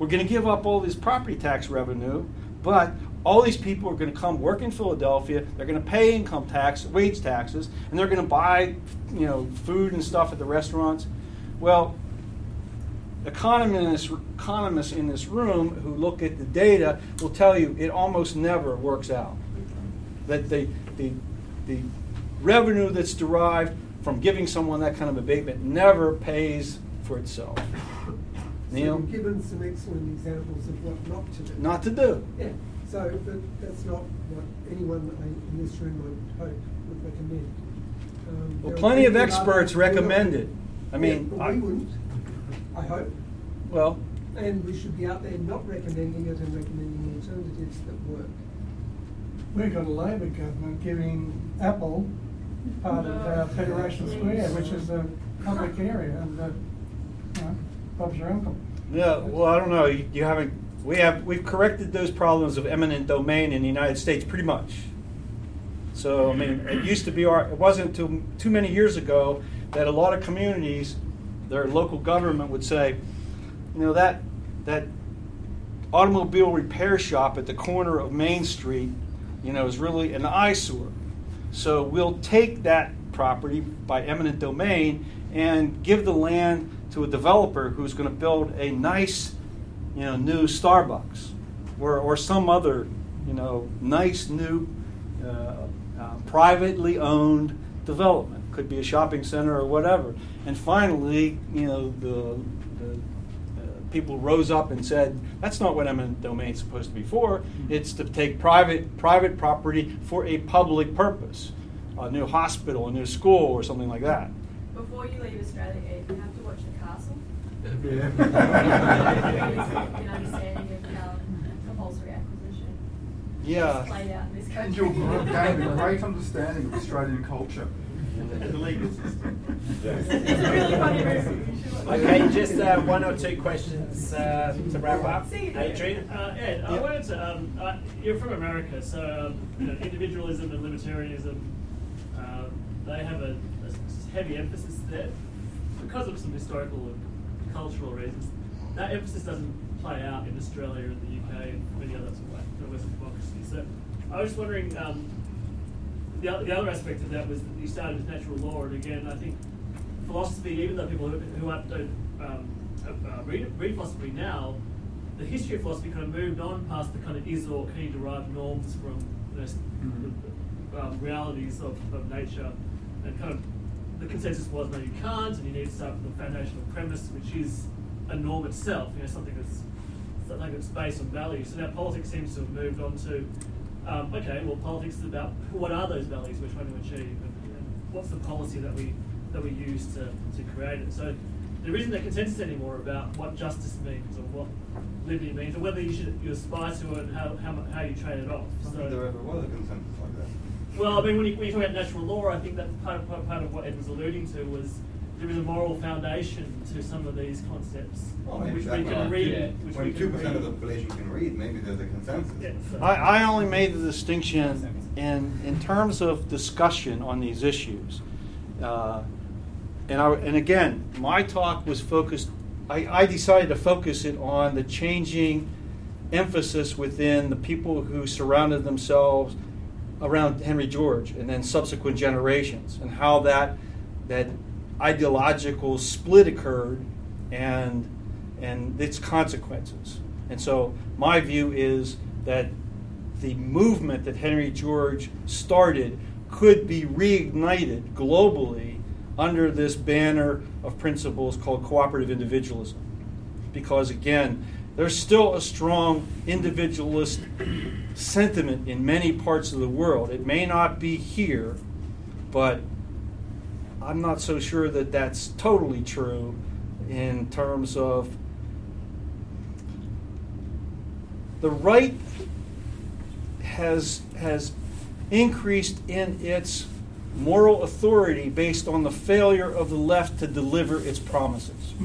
we're going to give up all this property tax revenue, but all these people are going to come work in Philadelphia. They're going to pay income tax, wage taxes, and they're going to buy, you know, food and stuff at the restaurants. Well, economists, economists in this room who look at the data will tell you it almost never works out. That the the the revenue that's derived from giving someone that kind of abatement never pays for itself. So Neil? you've given some excellent examples of what not to do. Not to do. Yeah. So, but that's not what anyone in this room would hope would recommend. Um, Well, there are plenty of people experts out there who recommend don't- it. I mean, yeah, but I- we wouldn't. I hope. Well, And we should be out there not recommending it and recommending alternatives that work. We've got a Labor government giving Apple part of uh, Federation Square, which is a public area, and uh, you know, Bob's your uncle. yeah. Well, I don't know. You, you haven't. We have. We've corrected those problems of eminent domain in the United States pretty much. So I mean, it used to be our. It wasn't too too many years ago that a lot of communities, their local government would say, you know, that that automobile repair shop at the corner of Main Street, you know, is really an eyesore. So we'll take that property by eminent domain and give the land to a developer who's going to build a nice, you know, new Starbucks or, or some other, you know, nice new uh, uh, privately owned development. Could be a shopping center or whatever. And finally, you know, the, the uh, people rose up and said, that's not what eminent domain is supposed to be for. It's to take private private property for a public purpose, a new hospital, a new school, or something like that. Before you leave Australia, Ed, you have to watch The Castle. Yeah. An understanding of how compulsory acquisition Yeah. is played out in this And country. you'll gain a great understanding of Australian culture. The legal system. It's a really funny movie. You should watch it. Okay, just uh, one or two questions uh, to wrap up. Adrian? Uh, Ed, I wanted to, um, uh, you're from America, so um, you know, individualism and libertarianism, uh, they have a, a heavy emphasis there because of some historical and cultural reasons. That emphasis doesn't play out in Australia and the U K and many other Western democracies. So I was wondering, um, the, o- the other aspect of that was that you started with natural law, and again, I think philosophy, even though people who, who aren't- don't um, uh, read, read philosophy now, the history of philosophy kind of moved on past the kind of is or can you derive norms from you know, the, um, realities of, of nature, and kind of the consensus was no, you can't, and you need to start from the foundational premise, which is a norm itself, you know, something that's something that's based on values. So now politics seems to have moved on to, um, okay, well, politics is about what are those values we're trying to achieve, and, and what's the policy that we that we use to, to create it. So there isn't a consensus anymore about what justice means or what liberty means, or whether you should you aspire to it and how how, mu- how you trade it off. I don't think there ever was a consensus like that. Well, I mean, when you, when you talk about natural law, I think that's part of, part, part of what Ed was alluding to was there is a moral foundation to some of these concepts, Well, maybe which that we might- can read. yeah. Which When we two can percent of the read. population can read, maybe there's a consensus. Yeah, so- I, I only made the distinction in, in terms of discussion on these issues. Uh, and, I, and again, my talk was focused, I, I decided to focus it on the changing emphasis within the people who surrounded themselves around Henry George and then subsequent generations, and how that, that ideological split occurred and, and its consequences. And so my view is that the movement that Henry George started could be reignited globally under this banner of principles called cooperative individualism. Because again, there's still a strong individualist sentiment in many parts of the world. It may not be here, but I'm not so sure that that's totally true in terms of the right has has increased in its moral authority based on the failure of the left to deliver its promises.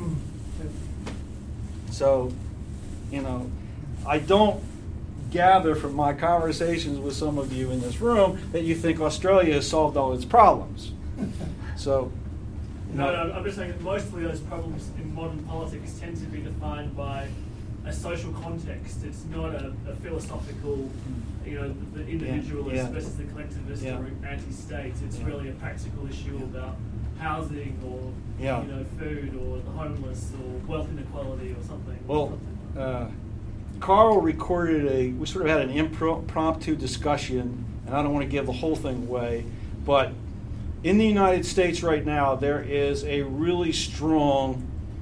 So, you know, I don't gather from my conversations with some of you in this room that you think Australia has solved all its problems. So, you No, know, no, I'm just saying that mostly those problems in modern politics tend to be defined by a social context. It's not a, a philosophical, you know, the, the individualist Yeah. versus the collectivist Yeah. or anti-state. It's Yeah. really a practical issue about housing or Yeah. you know food or the homeless or wealth inequality or something. Well, uh, Carl recorded a, we sort of had an impromptu discussion, and I don't want to give the whole thing away, but in the United States right now, there is a really strong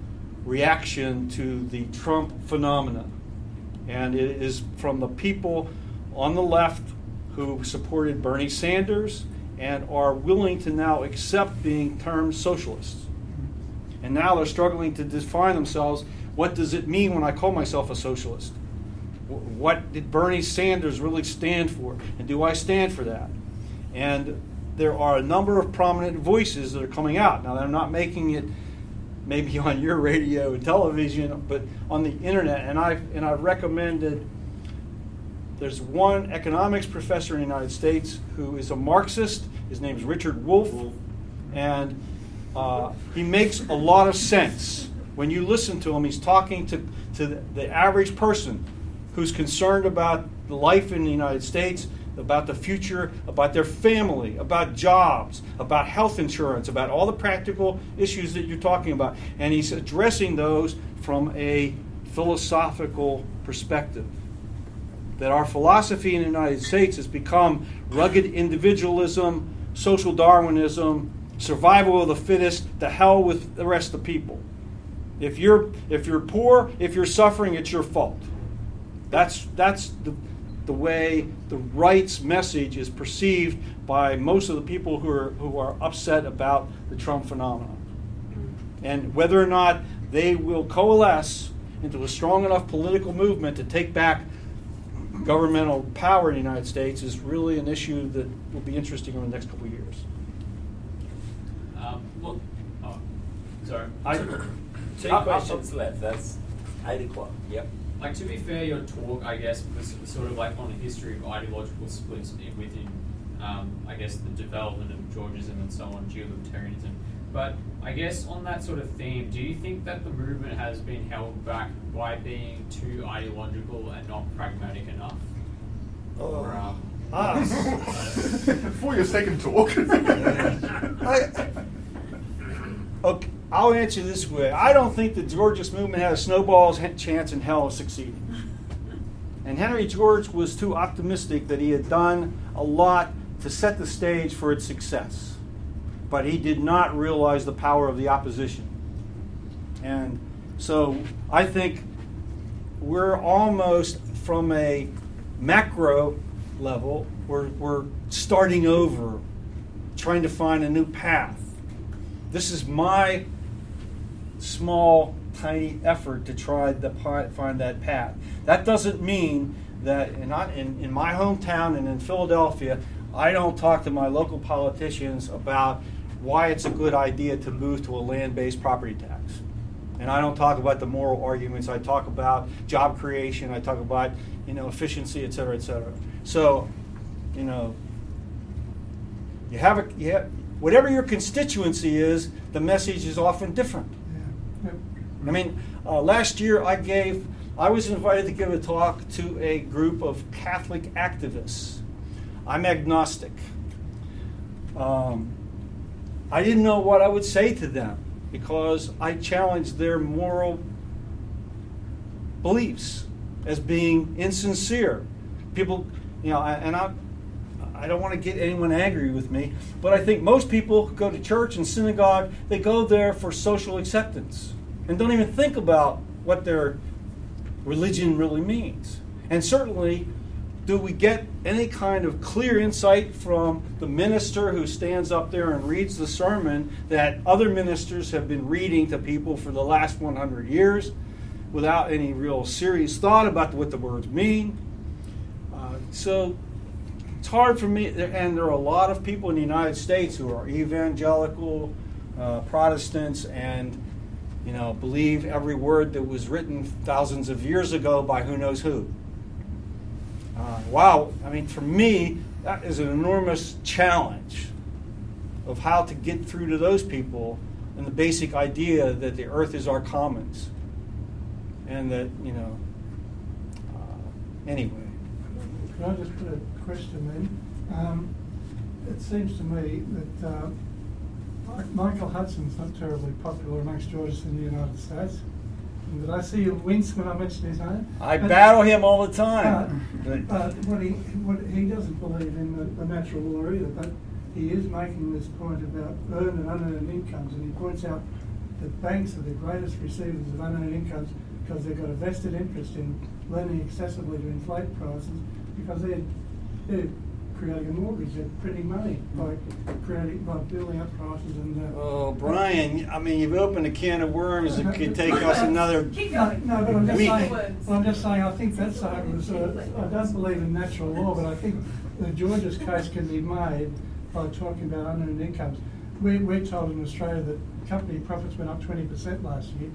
reaction to the Trump phenomenon. And it is from the people on the left who supported Bernie Sanders and are willing to now accept being termed socialists. And now they're struggling to define themselves. What does it mean when I call myself a socialist? What did Bernie Sanders really stand for? And do I stand for that? And there are a number of prominent voices that are coming out. Now, they're not making it maybe on your radio and television, but on the internet. And I've, and I've recommended, there's one economics professor in the United States who is a Marxist. His name is Richard Wolff. And uh, he makes a lot of sense. When you listen to him, he's talking to, to the, the average person who's concerned about the life in the United States, about the future, about their family, about jobs, about health insurance, about all the practical issues that you're talking about. And he's addressing those from a philosophical perspective. That our philosophy in the United States has become rugged individualism, social Darwinism, survival of the fittest, to hell with the rest of the people. If you're if you're poor, if you're suffering, it's your fault. That's that's the the way the right's message is perceived by most of the people who are who are upset about the Trump phenomenon. And whether or not they will coalesce into a strong enough political movement to take back governmental power in the United States is really an issue that will be interesting over the next couple of years. Um, well, oh, sorry. I, Two I, questions I, left. That's eight o'clock. Yep. Like, to be fair, your talk, I guess, was sort of like on a history of ideological splits within, um, I guess, the development of Georgism and so on, geolibertarianism. But I guess on that sort of theme, do you think that the movement has been held back by being too ideological and not pragmatic enough? Or, um, Ah. For your second talk. I, okay, I'll answer this way. I don't think the Georgist movement had a snowball's chance in hell of succeeding. And Henry George was too optimistic that he had done a lot to set the stage for its success. But he did not realize the power of the opposition. And so I think we're almost from a macro level, we're, we're starting over, trying to find a new path. This is my small, tiny effort to try to find that path. That doesn't mean that in, in, in my hometown and in Philadelphia, I don't talk to my local politicians about why it's a good idea to move to a land-based property tax. And I don't talk about the moral arguments. I talk about job creation. I talk about, you know, efficiency, et cetera, et cetera. So, you know, you have a, you have, whatever your constituency is, the message is often different. Yeah. I mean, uh, last year I gave, I was invited to give a talk to a group of Catholic activists. I'm agnostic. Um, I didn't know what I would say to them because I challenged their moral beliefs as being insincere. People, you know, and I, I don't want to get anyone angry with me, but I think most people who go to church and synagogue, they go there for social acceptance and don't even think about what their religion really means. And certainly, do we get any kind of clear insight from the minister who stands up there and reads the sermon that other ministers have been reading to people for the last one hundred years without any real serious thought about what the words mean? Uh, so it's hard for me, and there are a lot of people in the United States who are evangelical uh, Protestants and, you know, believe every word that was written thousands of years ago by who knows who. Uh, wow, I mean, for me, that is an enormous challenge of how to get through to those people and the basic idea that the earth is our commons and that, you know, anyway. Can I just put a question then? Um, it seems to me that uh, Michael Hudson's not terribly popular amongst Georgists in the United States. And did I see you wince when I mentioned his name? I but, battle him all the time. But, but what he what he doesn't believe in the, the natural law either. But he is making this point about earned and unearned incomes, and he points out that banks are the greatest receivers of unearned incomes because they've got a vested interest in lending excessively to inflate prices because they're, they're creating a mortgage, they're printing money by creating by building up prices and. Uh, oh, Brian! I mean, you've opened a can of worms that could take us another. Keep going. No, but I'm just week. saying. Well, I'm just saying. I think that's uh, was, uh, I don't believe in natural law, but I think the Georgia's case can be made by talking about unearned incomes. We, we're told in Australia that company profits went up twenty percent last year.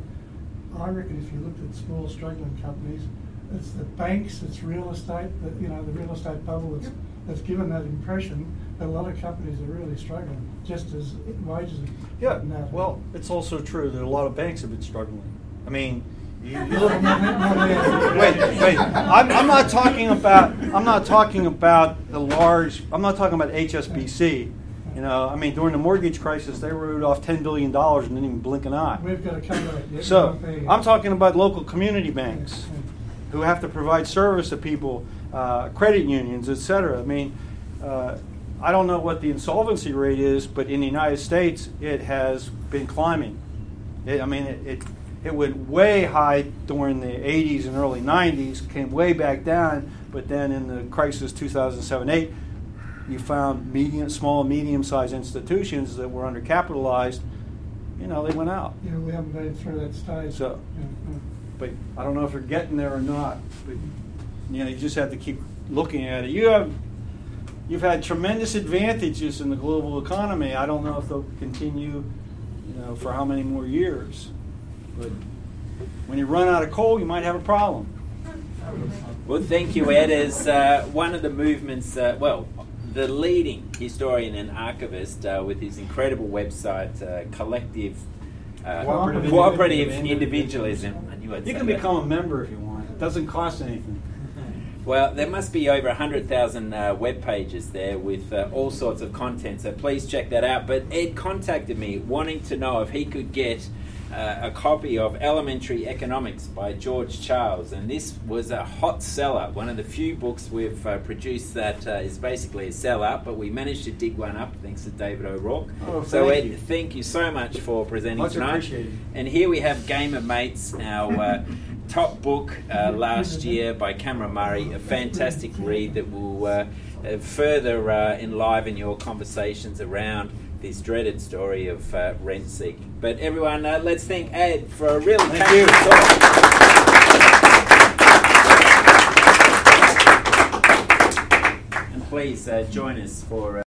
I reckon if you looked at small struggling companies, it's the banks, it's real estate, the, you know, the real estate bubble that's, that's given that impression that a lot of companies are really struggling, just as wages are. Yeah, now. well, it's also true that a lot of banks have been struggling. I mean, you, you look. wait, wait. I'm, I'm not talking about. I'm not talking about the large. I'm not talking about H S B C. You know, I mean, during the mortgage crisis, they wrote off ten billion dollars and didn't even blink an eye. We've got to cover it. Yeah, so, I'm talking about local community banks yeah, yeah. who have to provide service to people, uh, credit unions, et cetera. I mean, uh, I don't know what the insolvency rate is, but in the United States, it has been climbing. It, I mean, it, it it went way high during the eighties and early nineties, came way back down, but then in the crisis two thousand seven eight, you found medium, small, medium-sized institutions that were undercapitalized. You know, they went out. Yeah, we haven't been through that stage. So, yeah, yeah. but I don't know if they're getting there or not. But you know, you just have to keep looking at it. You have, you've had tremendous advantages in the global economy. I don't know if they'll continue, you know, for how many more years. But when you run out of coal, you might have a problem. Well, thank you, Ed. As uh, one of the movements, uh, well, the leading historian and archivist uh, with his incredible website, uh, Collective uh, Cooperative, Cooperative Individualism. Individualism. I knew I'd You say can that. become a member if you want. It doesn't cost anything. Well, there must be over one hundred thousand uh, web pages there with uh, all sorts of content, so please check that out. But Ed contacted me wanting to know if he could get uh, a copy of Elementary Economics by George Charles, and this was a hot seller, one of the few books we've uh, produced that uh, is basically a sellout, but we managed to dig one up thanks to David O'Rourke. Oh, so thank Ed, you. thank you so much for presenting Much tonight. appreciated. And here we have Game of Mates, our uh, top book uh, last year by Cameron Murray, a fantastic read that will uh, uh, further uh, enliven your conversations around this dreaded story of uh, rent seeking. But everyone, uh, let's thank Ed for a really Thank passionate talk. And please uh, join us for... Uh,